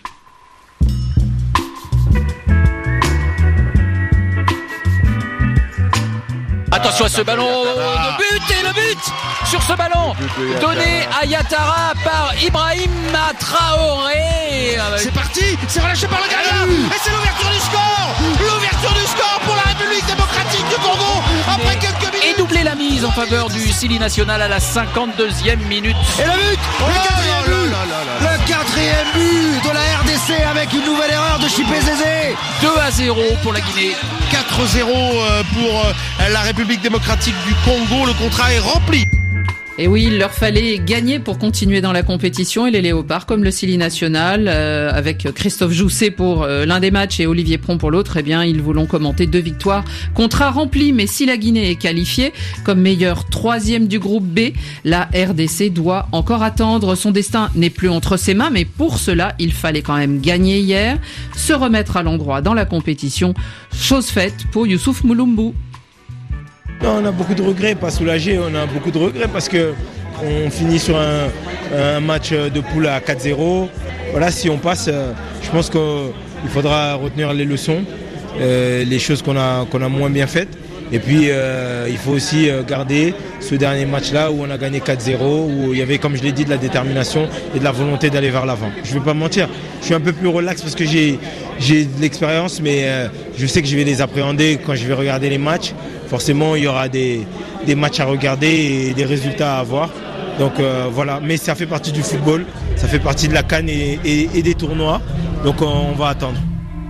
Attention à ce ballon de but et le but sur ce ballon donné à Yatara par Ibrahim Traoré. C'est parti, c'est relâché par le gardien et c'est l'ouverture du score. L'ouverture du score pour la République démocratique du Congo après quelques minutes. Et doubler la mise en faveur du Sili National à la cinquante-deuxième minute. Et le but, oh le quatrième but, là là là là. Le quatrième but de la R D C avec une nouvelle erreur de Chipé Zézé. deux à zéro pour la Guinée. quatre zéro pour la République démocratique du Congo. Le contrat est rempli. Et oui, il leur fallait gagner pour continuer dans la compétition et les Léopards, comme le Sili National, euh, avec Christophe Jousset pour euh, l'un des matchs et Olivier Pron pour l'autre, eh bien, ils voulont commenter deux victoires. Contrat rempli, mais si la Guinée est qualifiée comme meilleure troisième du groupe B, la R D C doit encore attendre. Son destin n'est plus entre ses mains, mais pour cela, il fallait quand même gagner hier, se remettre à l'endroit dans la compétition. Chose faite pour Youssouf Mulumbu. Non, on a beaucoup de regrets, pas soulagé, on a beaucoup de regrets parce que on finit sur un, un match de poule à quatre zéro. Voilà, si on passe, je pense qu'il faudra retenir les leçons, euh, les choses qu'on a, qu'on a moins bien faites. Et puis, euh, il faut aussi garder ce dernier match-là où on a gagné quatre zéro, où il y avait, comme je l'ai dit, de la détermination et de la volonté d'aller vers l'avant. Je ne vais pas mentir, je suis un peu plus relax parce que j'ai, j'ai de l'expérience, mais euh, je sais que je vais les appréhender quand je vais regarder les matchs. Forcément, il y aura des, des matchs à regarder et des résultats à avoir. Donc euh, voilà, mais ça fait partie du football, ça fait partie de la CAN et, et, et des tournois. Donc on, on va attendre.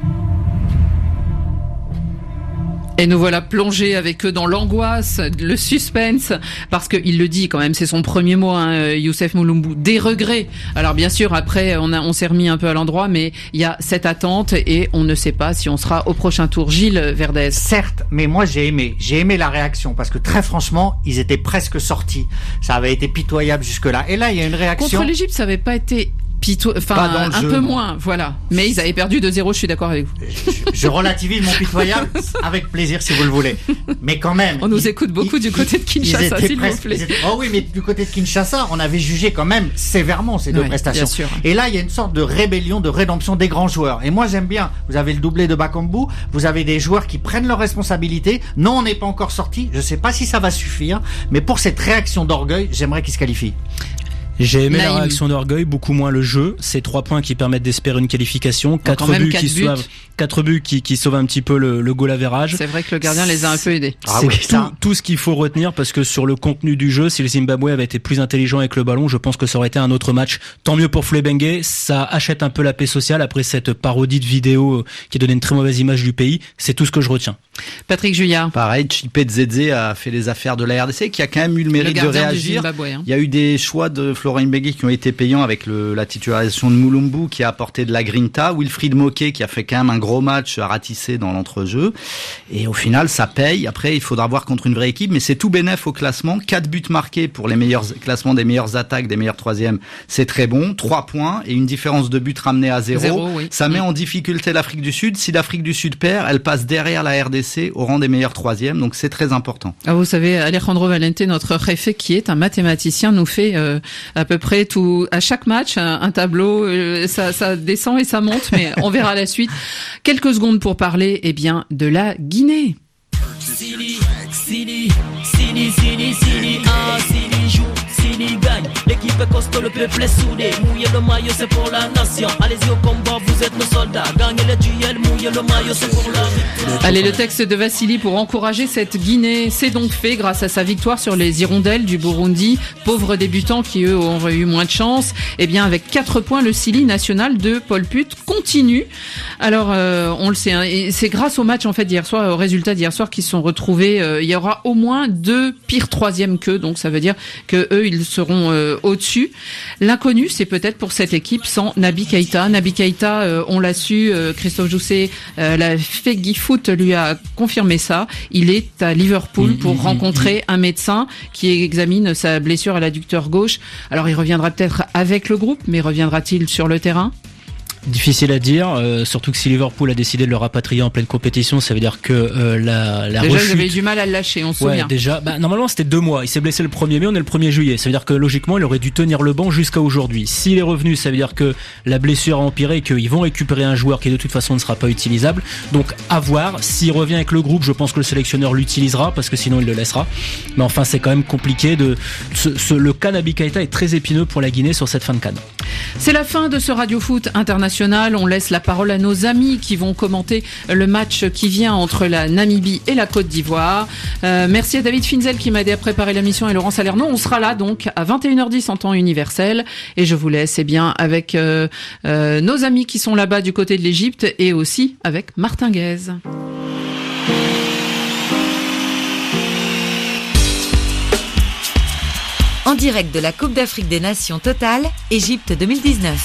Et nous voilà plongés avec eux dans l'angoisse, le suspense, parce qu'il le dit quand même, c'est son premier mot, hein, Youssef Mulumbu, des regrets. Alors bien sûr, après, on, a, on s'est remis un peu à l'endroit, mais il y a cette attente et on ne sait pas si on sera au prochain tour. Gilles Verdez. Certes, mais moi j'ai aimé, j'ai aimé la réaction, parce que très franchement, ils étaient presque sortis. Ça avait été pitoyable jusque-là. Et là, il y a une réaction. Contre l'Égypte, ça avait pas été... Pito... Enfin, un jeu, peu non. moins, voilà. Mais ils avaient perdu deux zéro, je suis d'accord avec vous. Je, je relativise mon pitoyable avec plaisir si vous le voulez. Mais quand même. On nous ils, écoute beaucoup ils, du côté de Kinshasa, s'il presque, vous plaît. Étaient, oh oui, mais du côté de Kinshasa, on avait jugé quand même sévèrement ces deux ouais, prestations. Bien sûr. Et là, il y a une sorte de rébellion, de rédemption des grands joueurs. Et moi, j'aime bien. Vous avez le doublé de Bakambu, vous avez des joueurs qui prennent leurs responsabilités. Non, on n'est pas encore sorti. Je sais pas si ça va suffire, mais pour cette réaction d'orgueil, j'aimerais qu'ils se qualifient. J'ai aimé Naïm. la réaction d'orgueil, beaucoup moins le jeu. Ces trois points qui permettent d'espérer une qualification, quatre buts qui buts. sauvent, quatre buts qui, qui sauvent un petit peu le, le goal average. C'est vrai que le gardien les a un peu aidés. Ah c'est oui, tout, tout ce qu'il faut retenir parce que sur le contenu du jeu, si le Zimbabwe avait été plus intelligent avec le ballon, je pense que ça aurait été un autre match. Tant mieux pour Flebengue. Ça achète un peu la paix sociale après cette parodie de vidéo qui donnait une très mauvaise image du pays. C'est tout ce que je retiens. Patrick Juillard. Pareil, Chipé Zézé a fait les affaires de la R D C qui a quand même eu le mérite le de réagir. Zimbabwe, hein. Il y a eu des choix de Florent Ibenge qui ont été payants avec le, la titularisation de Mulumbu qui a apporté de la grinta, Wilfried Moquet qui a fait quand même un gros match à ratisser dans l'entrejeu. Et au final, ça paye. Après, il faudra voir contre une vraie équipe, mais c'est tout bénef au classement. Quatre buts marqués pour les meilleurs classements des meilleures attaques, des meilleurs troisièmes, c'est très bon. Trois points et une différence de but ramenée à zéro. zéro oui. Ça met en difficulté l'Afrique du Sud. Si l'Afrique du Sud perd, elle passe derrière la R D C au rang des meilleurs troisièmes. Donc c'est très important. Ah, vous savez, Alejandro Valente, notre réfé, qui est un mathématicien, nous fait euh, à peu près tout à chaque match un, un tableau. Euh, ça, ça descend et ça monte, mais on verra la suite. Quelques secondes pour parler, eh bien, de la Guinée. Sili, Sili, Sili, Sili, Sili, ah, Sili joue, Sili gagne. L'équipe est costaud, le peuple est soudé. Mouillez le maillot, c'est pour la nation. Allez-y au combat, vous êtes nos soldats. Gagnez le duel, mouillez le maillot, c'est pour la victoire. Allez, le texte de Vassili pour encourager cette Guinée, c'est donc fait grâce à sa victoire sur les Hirondelles du Burundi. Pauvres débutants qui, eux, auraient eu moins de chance. Eh bien, avec quatre points, le Sili national de Paul Put continue. Alors, euh, on le sait, hein, et c'est grâce au match, en fait, d'hier soir, au résultat d'hier soir, qu'ils se sont retrouvés. Euh, il y aura au moins deux pires troisièmes qu'eux, donc ça veut dire que eux, ils seront euh, au-dessus. L'inconnu, c'est peut-être pour cette équipe sans Naby Keïta. Naby Keïta, euh, on l'a su, euh, Christophe Jousset, euh, la Feggy Foot lui a confirmé ça. Il est à Liverpool mmh, pour mmh, rencontrer mmh. un médecin qui examine sa blessure à l'adducteur gauche. Alors, il reviendra peut-être avec le groupe, mais reviendra-t-il sur le terrain ? Difficile à dire, euh, surtout que si Liverpool a décidé de le rapatrier en pleine compétition, ça veut dire que euh, la, la déjà rechute... ils avaient eu du mal à le lâcher, on se ouais, souvient. déjà, bah, normalement c'était deux mois. Il s'est blessé le premier mai, on est le premier juillet. Ça veut dire que logiquement, il aurait dû tenir le banc jusqu'à aujourd'hui. S'il est revenu, ça veut dire que la blessure a empiré et qu'ils vont récupérer un joueur qui de toute façon ne sera pas utilisable. Donc à voir. S'il revient avec le groupe, je pense que le sélectionneur l'utilisera parce que sinon il le laissera. Mais enfin, c'est quand même compliqué de. Ce, ce, le cas Naby Keïta est très épineux pour la Guinée sur cette fin de CAN. C'est la fin de ce Radio Foot International. On laisse la parole à nos amis qui vont commenter le match qui vient entre la Namibie et la Côte d'Ivoire. Euh, merci à David Finzel qui m'a aidé à préparer la mission et Laurent Salerno. On sera là donc à vingt et une heures dix en temps universel. Et je vous laisse eh bien avec euh, euh, nos amis qui sont là-bas du côté de l'Égypte et aussi avec Martin Guez. En direct de la Coupe d'Afrique des Nations Total, Égypte deux mille dix-neuf.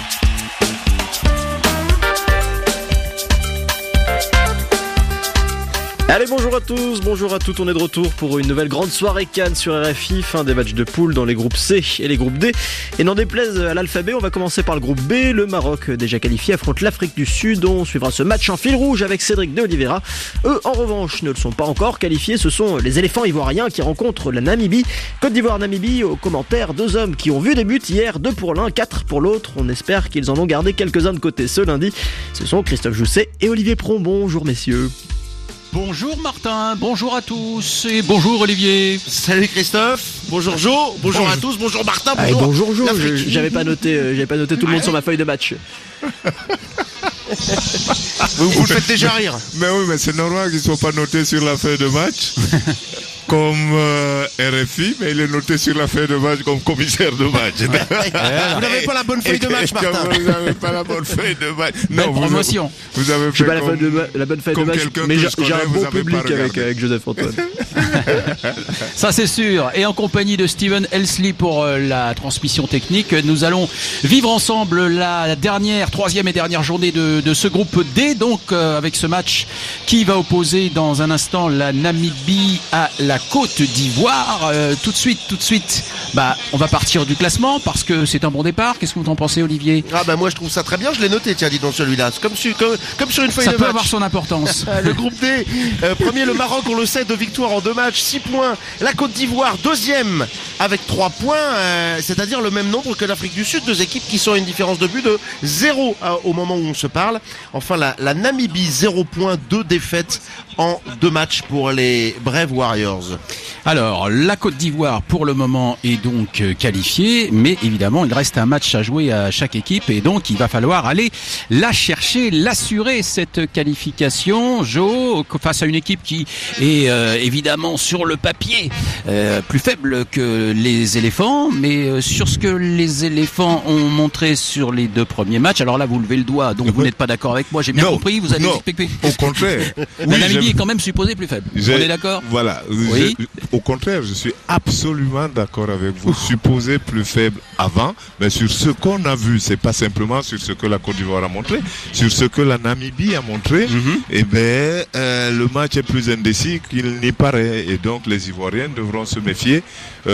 Allez, bonjour à tous, bonjour à toutes, on est de retour pour une nouvelle grande soirée CAN sur R F I, fin des matchs de poule dans les groupes C et les groupes D. Et n'en déplaise à l'alphabet, on va commencer par le groupe B. Le Maroc, déjà qualifié, affronte l'Afrique du Sud. On suivra ce match en fil rouge avec Cédric de Oliveira. Eux, en revanche, ne le sont pas encore qualifiés. Ce sont les éléphants ivoiriens qui rencontrent la Namibie. Côte d'Ivoire-Namibie, aux commentaires, deux hommes qui ont vu des buts hier, deux pour l'un, quatre pour l'autre. On espère qu'ils en ont gardé quelques-uns de côté ce lundi. Ce sont Christophe Jousset et Olivier Pron. Bonjour messieurs. Bonjour Martin, bonjour à tous et bonjour Olivier. Salut Christophe, bonjour Jo, bonjour, bonjour à tous, bonjour Martin, bonjour. Allez, bonjour Jo, je, j'avais pas noté, euh, j'avais pas noté tout le monde sur ma feuille de match. vous, vous le faites déjà rire. Mais oui, mais c'est normal qu'ils ne soient pas notés sur la feuille de match. Comme euh, R F I, mais il est noté sur la feuille de match comme commissaire de match. Vous n'avez pas la bonne feuille de match, Martin. Vous n'avez pas la bonne feuille de match. Non, vous promotion. Avez, vous avez fait je suis pas comme, la, de, la bonne feuille de match, mais j'ai, j'ai un bon public avec, avec Joseph Antoine. Ça c'est sûr. Et en compagnie de Steven Elsley pour euh, la transmission technique, nous allons vivre ensemble la dernière, troisième et dernière journée de, de ce groupe D. Donc euh, avec ce match qui va opposer dans un instant la Namibie à la Côte d'Ivoire. Euh, tout de suite, tout de suite, bah, on va partir du classement parce que c'est un bon départ. Qu'est-ce que vous en pensez, Olivier ? Ah bah moi je trouve ça très bien. Je l'ai noté, tiens, dis donc celui-là. C'est comme sur, comme, comme sur une feuille ça de match. Ça peut avoir son importance. Le groupe D, euh, premier le Maroc, on le sait, deux victoires en deux matchs, six points. La Côte d'Ivoire, deuxième avec trois points, euh, c'est-à-dire le même nombre que l'Afrique du Sud. Deux équipes qui sont à une différence de but de zéro euh, au moment où on se parle. Enfin la, la Namibie, zéro points, deux défaites en deux matchs pour les Brave Warriors. Alors, la Côte d'Ivoire, pour le moment, est donc qualifiée, mais évidemment, il reste un match à jouer à chaque équipe, et donc il va falloir aller la chercher, l'assurer, cette qualification. Jo, face à une équipe qui est euh, évidemment sur le papier euh, plus faible que les éléphants, mais euh, sur ce que les éléphants ont montré sur les deux premiers matchs. Alors là, vous levez le doigt, donc vous n'êtes pas d'accord avec moi, j'ai bien non, compris, vous allez non, expliquer. Au contraire. La oui, Namibie est quand même supposée plus faible. On est d'accord ? Voilà. Oui. Au contraire, je suis absolument d'accord avec vous. Supposé plus faible avant, mais sur ce qu'on a vu, c'est pas simplement sur ce que la Côte d'Ivoire a montré, sur ce que la Namibie a montré, mm-hmm. et ben euh, le match est plus indécis qu'il n'y paraît, et donc les Ivoiriens devront se méfier.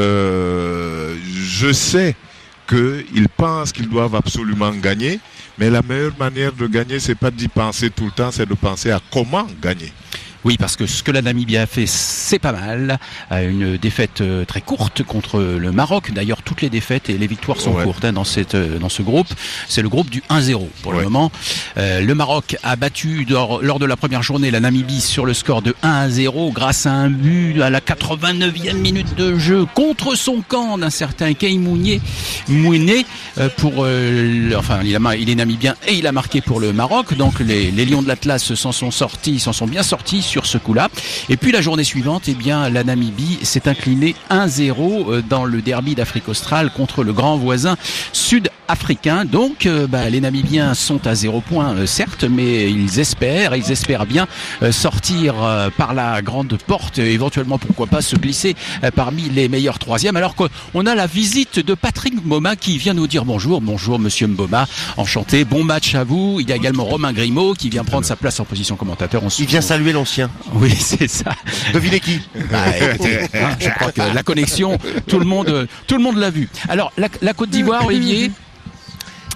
Euh, je sais qu'ils pensent qu'ils doivent absolument gagner, mais la meilleure manière de gagner, c'est pas d'y penser tout le temps, c'est de penser à comment gagner. Oui, parce que ce que la Namibie a fait, c'est pas mal. Une défaite très courte contre le Maroc. D'ailleurs, toutes les défaites et les victoires sont ouais. courtes hein, dans cette dans ce groupe. C'est le groupe du un zéro pour ouais. le moment. Euh, le Maroc a battu lors, lors de la première journée la Namibie sur le score de un à zéro grâce à un but à la quatre-vingt-neuvième minute de jeu contre son camp d'un certain Kei Mouné. Mouné euh, pour euh, enfin il, a, il est namibien et il a marqué pour le Maroc. Donc les, les Lions de l'Atlas s'en sont sortis, s'en sont bien sortis sur ce coup-là. Et puis la journée suivante, eh bien la Namibie s'est inclinée un zéro dans le derby d'Afrique australe contre le grand voisin sud-africain. Donc euh, bah, les Namibiens sont à zéro point, euh, certes, mais ils espèrent, ils espèrent bien euh, sortir euh, par la grande porte, éventuellement pourquoi pas se glisser euh, parmi les meilleurs troisièmes. Alors qu'on a la visite de Patrick Mboma qui vient nous dire bonjour, bonjour Monsieur Mboma, enchanté, bon match à vous. Il y a également Romain Grimaud qui vient prendre sa place en position commentateur. On Il vient saluer l'ancien. Oui, c'est ça. Devinez qui? Bah, écoutez, hein, je crois que la connexion, tout le monde, tout le monde l'a vu. Alors, la, la Côte d'Ivoire, Olivier.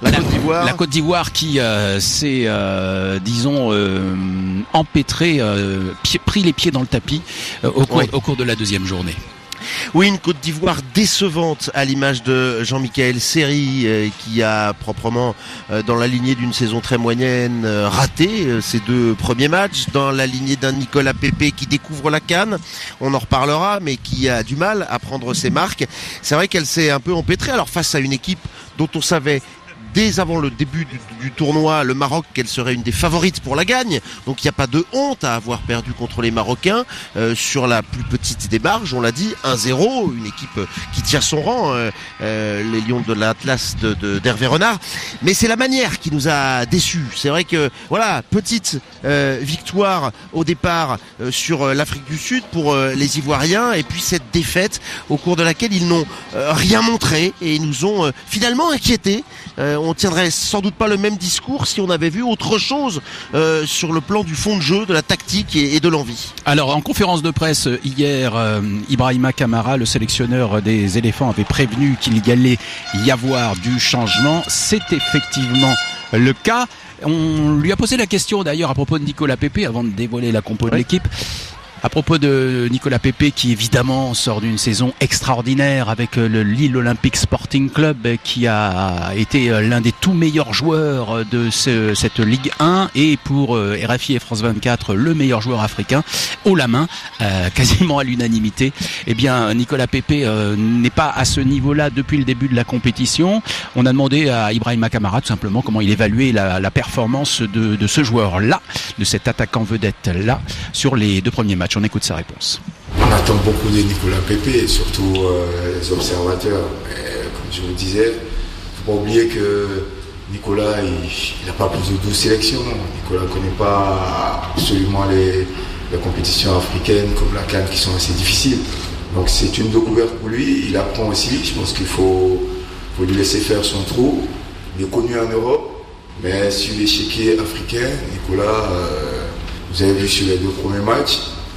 La, la Côte d'Ivoire. La Côte d'Ivoire qui euh, s'est, euh, disons, euh, empêtrée, euh, pied, pris les pieds dans le tapis euh, au, cours, oui. au cours de la deuxième journée. Oui, une Côte d'Ivoire décevante à l'image de Jean-Michel Seri euh, qui a proprement euh, dans la lignée d'une saison très moyenne euh, raté euh, ses deux premiers matchs, dans la lignée d'un Nicolas Pepe qui découvre la CAN, on en reparlera, mais qui a du mal à prendre ses marques. C'est vrai qu'elle s'est un peu empêtrée, alors face à une équipe dont on savait dès avant le début du, du tournoi, le Maroc, qu'elle serait une des favorites pour la gagne. Donc il n'y a pas de honte à avoir perdu contre les Marocains euh, sur la plus petite des marges, on l'a dit, un zéro, une équipe qui tient son rang, euh, euh, les Lions de l'Atlas de, de, d'Hervé Renard. Mais c'est la manière qui nous a déçus. C'est vrai que, voilà, petite euh, victoire au départ euh, sur euh, l'Afrique du Sud pour euh, les Ivoiriens, et puis cette défaite au cours de laquelle ils n'ont euh, rien montré et ils nous ont euh, finalement inquiétés. Euh, on tiendrait sans doute pas le même discours si on avait vu autre chose euh, sur le plan du fond de jeu, de la tactique et, et de l'envie. Alors, en conférence de presse hier, euh, Ibrahima Kamara, le sélectionneur des éléphants, avait prévenu qu'il y allait y avoir du changement. C'est effectivement le cas. On lui a posé la question d'ailleurs à propos de Nicolas Pepe avant de dévoiler la compo de l'équipe. À propos de Nicolas Pepe qui évidemment sort d'une saison extraordinaire avec le Lille Olympique Sporting Club qui a été l'un des tout meilleurs joueurs de ce, cette Ligue un et pour R F I et France vingt-quatre le meilleur joueur africain haut la main, euh, quasiment à l'unanimité. Eh bien Nicolas Pepe euh, n'est pas à ce niveau-là depuis le début de la compétition. On a demandé à Ibrahima Kamara tout simplement comment il évaluait la, la performance de, de ce joueur-là, de cet attaquant vedette-là sur les deux premiers matchs. On écoute sa réponse. On attend beaucoup de Nicolas Pepe, et surtout euh, les observateurs. Mais, comme je vous disais, il ne faut pas oublier que Nicolas, il n'a pas plus de douze sélections. Nicolas ne connaît pas absolument les, les compétitions africaines comme la CAN qui sont assez difficiles. Donc c'est une découverte pour lui. Il apprend aussi. Je pense qu'il faut, faut lui laisser faire son trou. Il est connu en Europe, mais sur l'échiquier africain, Nicolas, euh, vous avez vu sur les deux premiers matchs,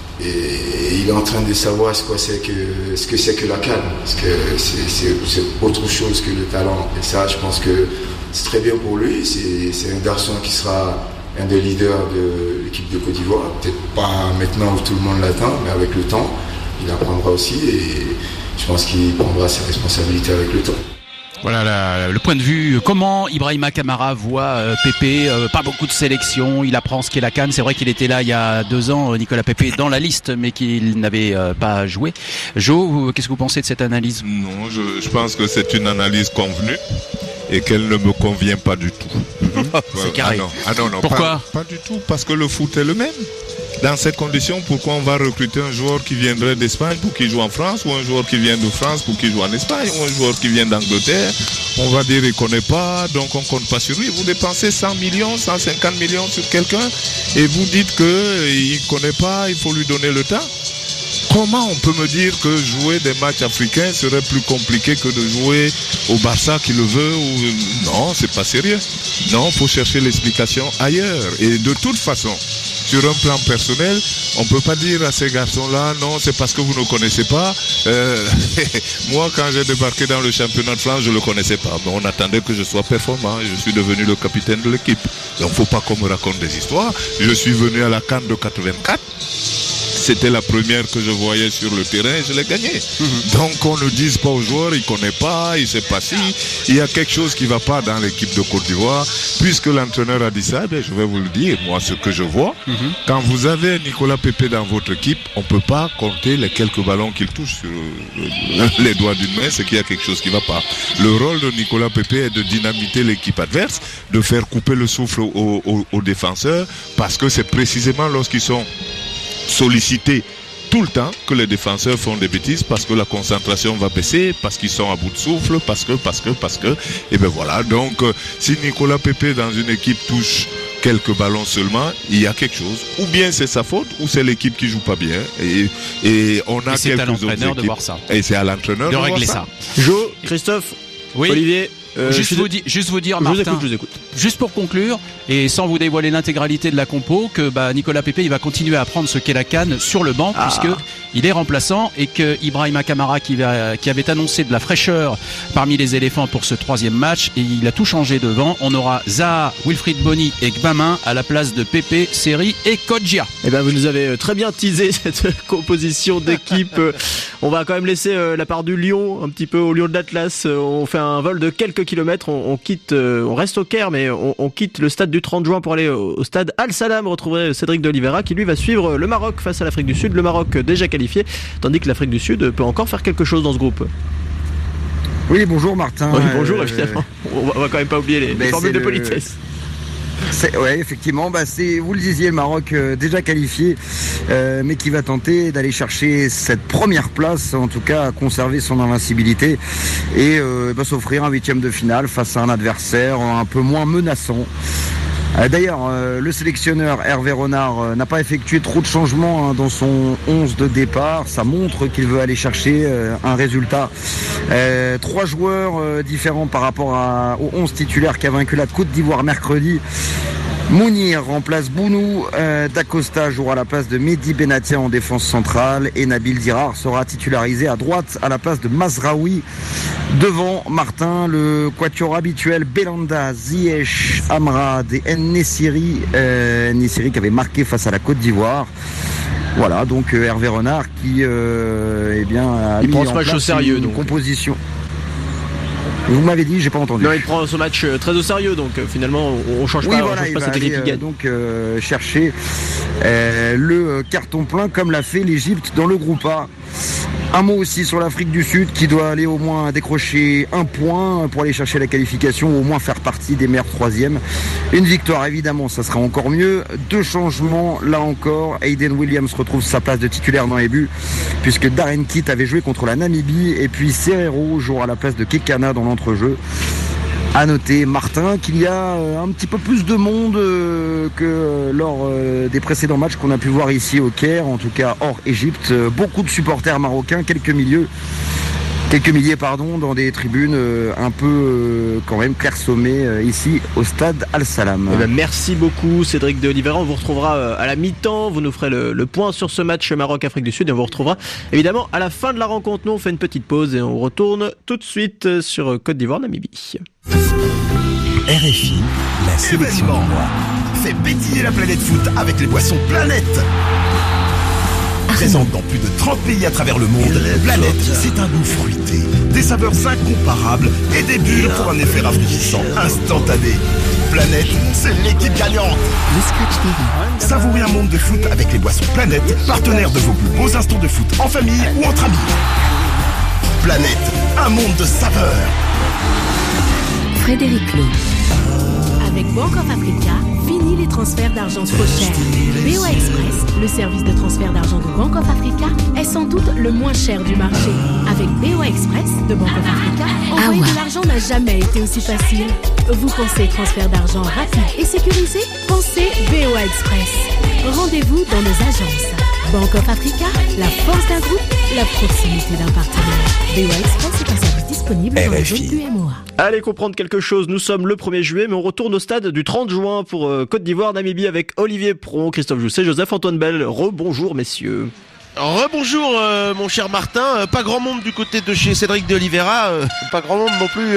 et il est en train de savoir ce que c'est que, ce que, c'est que la CAN, parce que c'est, c'est, c'est autre chose que le talent. Et ça, je pense que c'est très bien pour lui. C'est, c'est un garçon qui sera un des leaders de l'équipe de Côte d'Ivoire. Peut-être pas maintenant où tout le monde l'attend, mais avec le temps, il apprendra aussi, et je pense qu'il prendra ses responsabilités avec le temps. Voilà la, le point de vue. Comment Ibrahima Kamara voit euh, Pepe, euh, pas beaucoup de sélections, il apprend ce qu'est la CAN. C'est vrai qu'il était là il y a deux ans, Nicolas Pepe, dans la liste, mais qu'il n'avait euh, pas joué. Jo, qu'est-ce que vous pensez de cette analyse? Non, je, je pense que c'est une analyse convenue et qu'elle ne me convient pas du tout. Mmh. C'est carré. Ah non, ah non, non, pourquoi? pas, pas du tout, parce que le foot est le même. Dans cette condition, pourquoi on va recruter un joueur qui viendrait d'Espagne pour qu'il joue en France, ou un joueur qui vient de France pour qu'il joue en Espagne, ou un joueur qui vient d'Angleterre? On va dire qu'il ne connaît pas, donc on ne compte pas sur lui. Vous dépensez cent millions, cent cinquante millions sur quelqu'un et vous dites qu'il ne connaît pas, il faut lui donner le temps. Comment on peut me dire que jouer des matchs africains serait plus compliqué que de jouer au Barça qui le veut ou... Non, c'est pas sérieux. Non, il faut chercher l'explication ailleurs. Et de toute façon, sur un plan personnel, on ne peut pas dire à ces garçons-là, non, c'est parce que vous ne connaissez pas. Euh, moi, quand j'ai débarqué dans le championnat de France, je ne le connaissais pas. Mais on attendait que je sois performant et je suis devenu le capitaine de l'équipe. Donc, il ne faut pas qu'on me raconte des histoires. Je suis venu à la CAN de quatre-vingt-quatre. C'était la première que je voyais sur le terrain et je l'ai gagné. Mmh. Donc on ne dise pas aux joueurs, il ne connaît pas, il ne sait pas si. Il y a quelque chose qui ne va pas dans l'équipe de Côte d'Ivoire. Puisque l'entraîneur a dit ça, bien, je vais vous le dire, moi ce que je vois. Mmh. Quand vous avez Nicolas Pepe dans votre équipe, on ne peut pas compter les quelques ballons qu'il touche sur les doigts d'une main, c'est qu'il y a quelque chose qui ne va pas. Le rôle de Nicolas Pepe est de dynamiter l'équipe adverse, de faire couper le souffle aux, aux, aux défenseurs, parce que c'est précisément lorsqu'ils sont sollicités tout le temps que les défenseurs font des bêtises, parce que la concentration va baisser, parce qu'ils sont à bout de souffle, parce que, parce que, parce que, et ben voilà. Donc, euh, si Nicolas Pepe dans une équipe touche quelques ballons seulement, il y a quelque chose. Ou bien c'est sa faute, ou c'est l'équipe qui joue pas bien. Et, et on a et c'est quelques à l'entraîneur autres de voir ça. Et c'est à l'entraîneur de, de régler voir ça. ça. Jo, Christophe, oui. Olivier, Euh, juste, je vous di- juste vous dire, je Martin, vous écoute, je vous écoute. juste pour conclure, et sans vous dévoiler l'intégralité de la compo, que bah, Nicolas Pepe il va continuer à apprendre ce qu'est la CAN sur le banc, Ah. puisque il est remplaçant, et que Ibrahima Kamara qui, va, qui avait annoncé de la fraîcheur parmi les éléphants pour ce troisième match, et il a tout changé devant. On aura Zaha, Wilfried Bony et Gbamin à la place de Pepe, Seri et Kodjia. Eh ben, vous nous avez très bien teasé cette composition d'équipe. On va quand même laisser euh, la part du Lion un petit peu au Lion de l'Atlas. Euh, On fait un vol de quelques kilomètres. On, on quitte, euh, on reste au Caire, mais on, on quitte le stade du trente juin pour aller au, au stade Al Salam. Retrouver Cédric de Oliveira qui lui va suivre le Maroc face à l'Afrique du Sud. Le Maroc déjà qualifié, tandis que l'Afrique du Sud peut encore faire quelque chose dans ce groupe. Oui, bonjour Martin. Oui, bonjour Euh, évidemment. On va, on va quand même pas oublier les, les mais formules c'est de le- politesse. C'est, ouais, effectivement, bah c'est, vous le disiez, le Maroc euh, déjà qualifié, euh, mais qui va tenter d'aller chercher cette première place, en tout cas à conserver son invincibilité et euh, bah, s'offrir un huitième de finale face à un adversaire un peu moins menaçant. Euh, D'ailleurs, euh, le sélectionneur Hervé Renard euh, n'a pas effectué trop de changements hein, dans son onze de départ. Ça montre qu'il veut aller chercher euh, un résultat. Euh, trois joueurs euh, différents par rapport à, au onze titulaire qui a vaincu la Côte d'Ivoire mercredi. Mounir remplace Bounou, euh, Dacosta jouera à la place de Mehdi Benatia en défense centrale et Nabil Dirar sera titularisé à droite à la place de Mazraoui. Devant Martin, le quatuor habituel Belanda, Ziyech, Amrad et En-Nesyri, euh, En-Nesyri qui avait marqué face à la Côte d'Ivoire. Voilà, donc euh, Hervé Renard qui euh, eh bien, a Il mis prend ce en match place au sérieux, une donc. composition. Vous m'avez dit, j'ai pas entendu. Non, il prend ce match euh, très au sérieux, donc euh, finalement on, on change Oui, pas, voilà, on change il pas va cette équipe aller, qui euh, gagne. donc euh, chercher euh, le euh, carton plein comme l'a fait l'Égypte dans le groupe A. Un mot aussi sur l'Afrique du Sud qui doit aller au moins décrocher un point pour aller chercher la qualification ou au moins faire partie des meilleurs troisièmes. Une victoire évidemment, ça sera encore mieux. Deux changements là encore. Hayden Williams retrouve sa place de titulaire dans les buts puisque Darren Kitt avait joué contre la Namibie et puis Serrero jouera à la place de Kekana dans l'entrejeu. À noter, Martin, qu'il y a euh, un petit peu plus de monde euh, que euh, lors euh, des précédents matchs qu'on a pu voir ici au Caire, en tout cas hors Égypte. Euh, beaucoup de supporters marocains, quelques milieux, quelques milliers pardon, dans des tribunes euh, un peu euh, quand même clairsemées euh, ici au stade Al Salam. Eh ben, merci beaucoup Cédric de Oliveira. On vous retrouvera euh, à la mi-temps. Vous nous ferez le, le point sur ce match Maroc-Afrique du Sud et on vous retrouvera évidemment à la fin de la rencontre. Nous on fait une petite pause et on retourne tout de suite sur Côte d'Ivoire-Namibie. R F I, la sélection du mois. Fait pétiller la planète foot avec les boissons Planète. Présente dans plus de trente pays à travers le monde, Planète, c'est un goût fruité, des saveurs incomparables et des bulles pour un effet rafraîchissant instantané. Planète, c'est l'équipe gagnante. Savourez un monde de foot avec les boissons Planète, partenaire de vos plus beaux instants de foot en famille ou entre amis. Planète, un monde de saveurs. Frédéric Lowe. Avec Bank of Africa, fini les transferts d'argent trop chers. B O A Express, le service de transfert d'argent de Bank of Africa, est sans doute le moins cher du marché. Avec B O A Express de Bank of Africa, envoyer de l'argent n'a jamais été aussi facile. Vous pensez transfert d'argent rapide et sécurisé? Pensez B O A Express. Rendez-vous dans nos agences. Bank of Africa, la force d'un groupe, la proximité d'un partenaire. B O A Express est un service disponible dans les zones U M O A. Allez comprendre quelque chose, nous sommes le premier juillet mais on retourne au stade du trente juin pour euh, Côte d'Ivoire-Namibie avec Olivier Pron, Christophe Jousset, Joseph-Antoine Bell. Rebonjour messieurs. Rebonjour euh, mon cher Martin, euh, pas grand monde du côté de chez Cédric de Oliveira, euh, pas grand monde non plus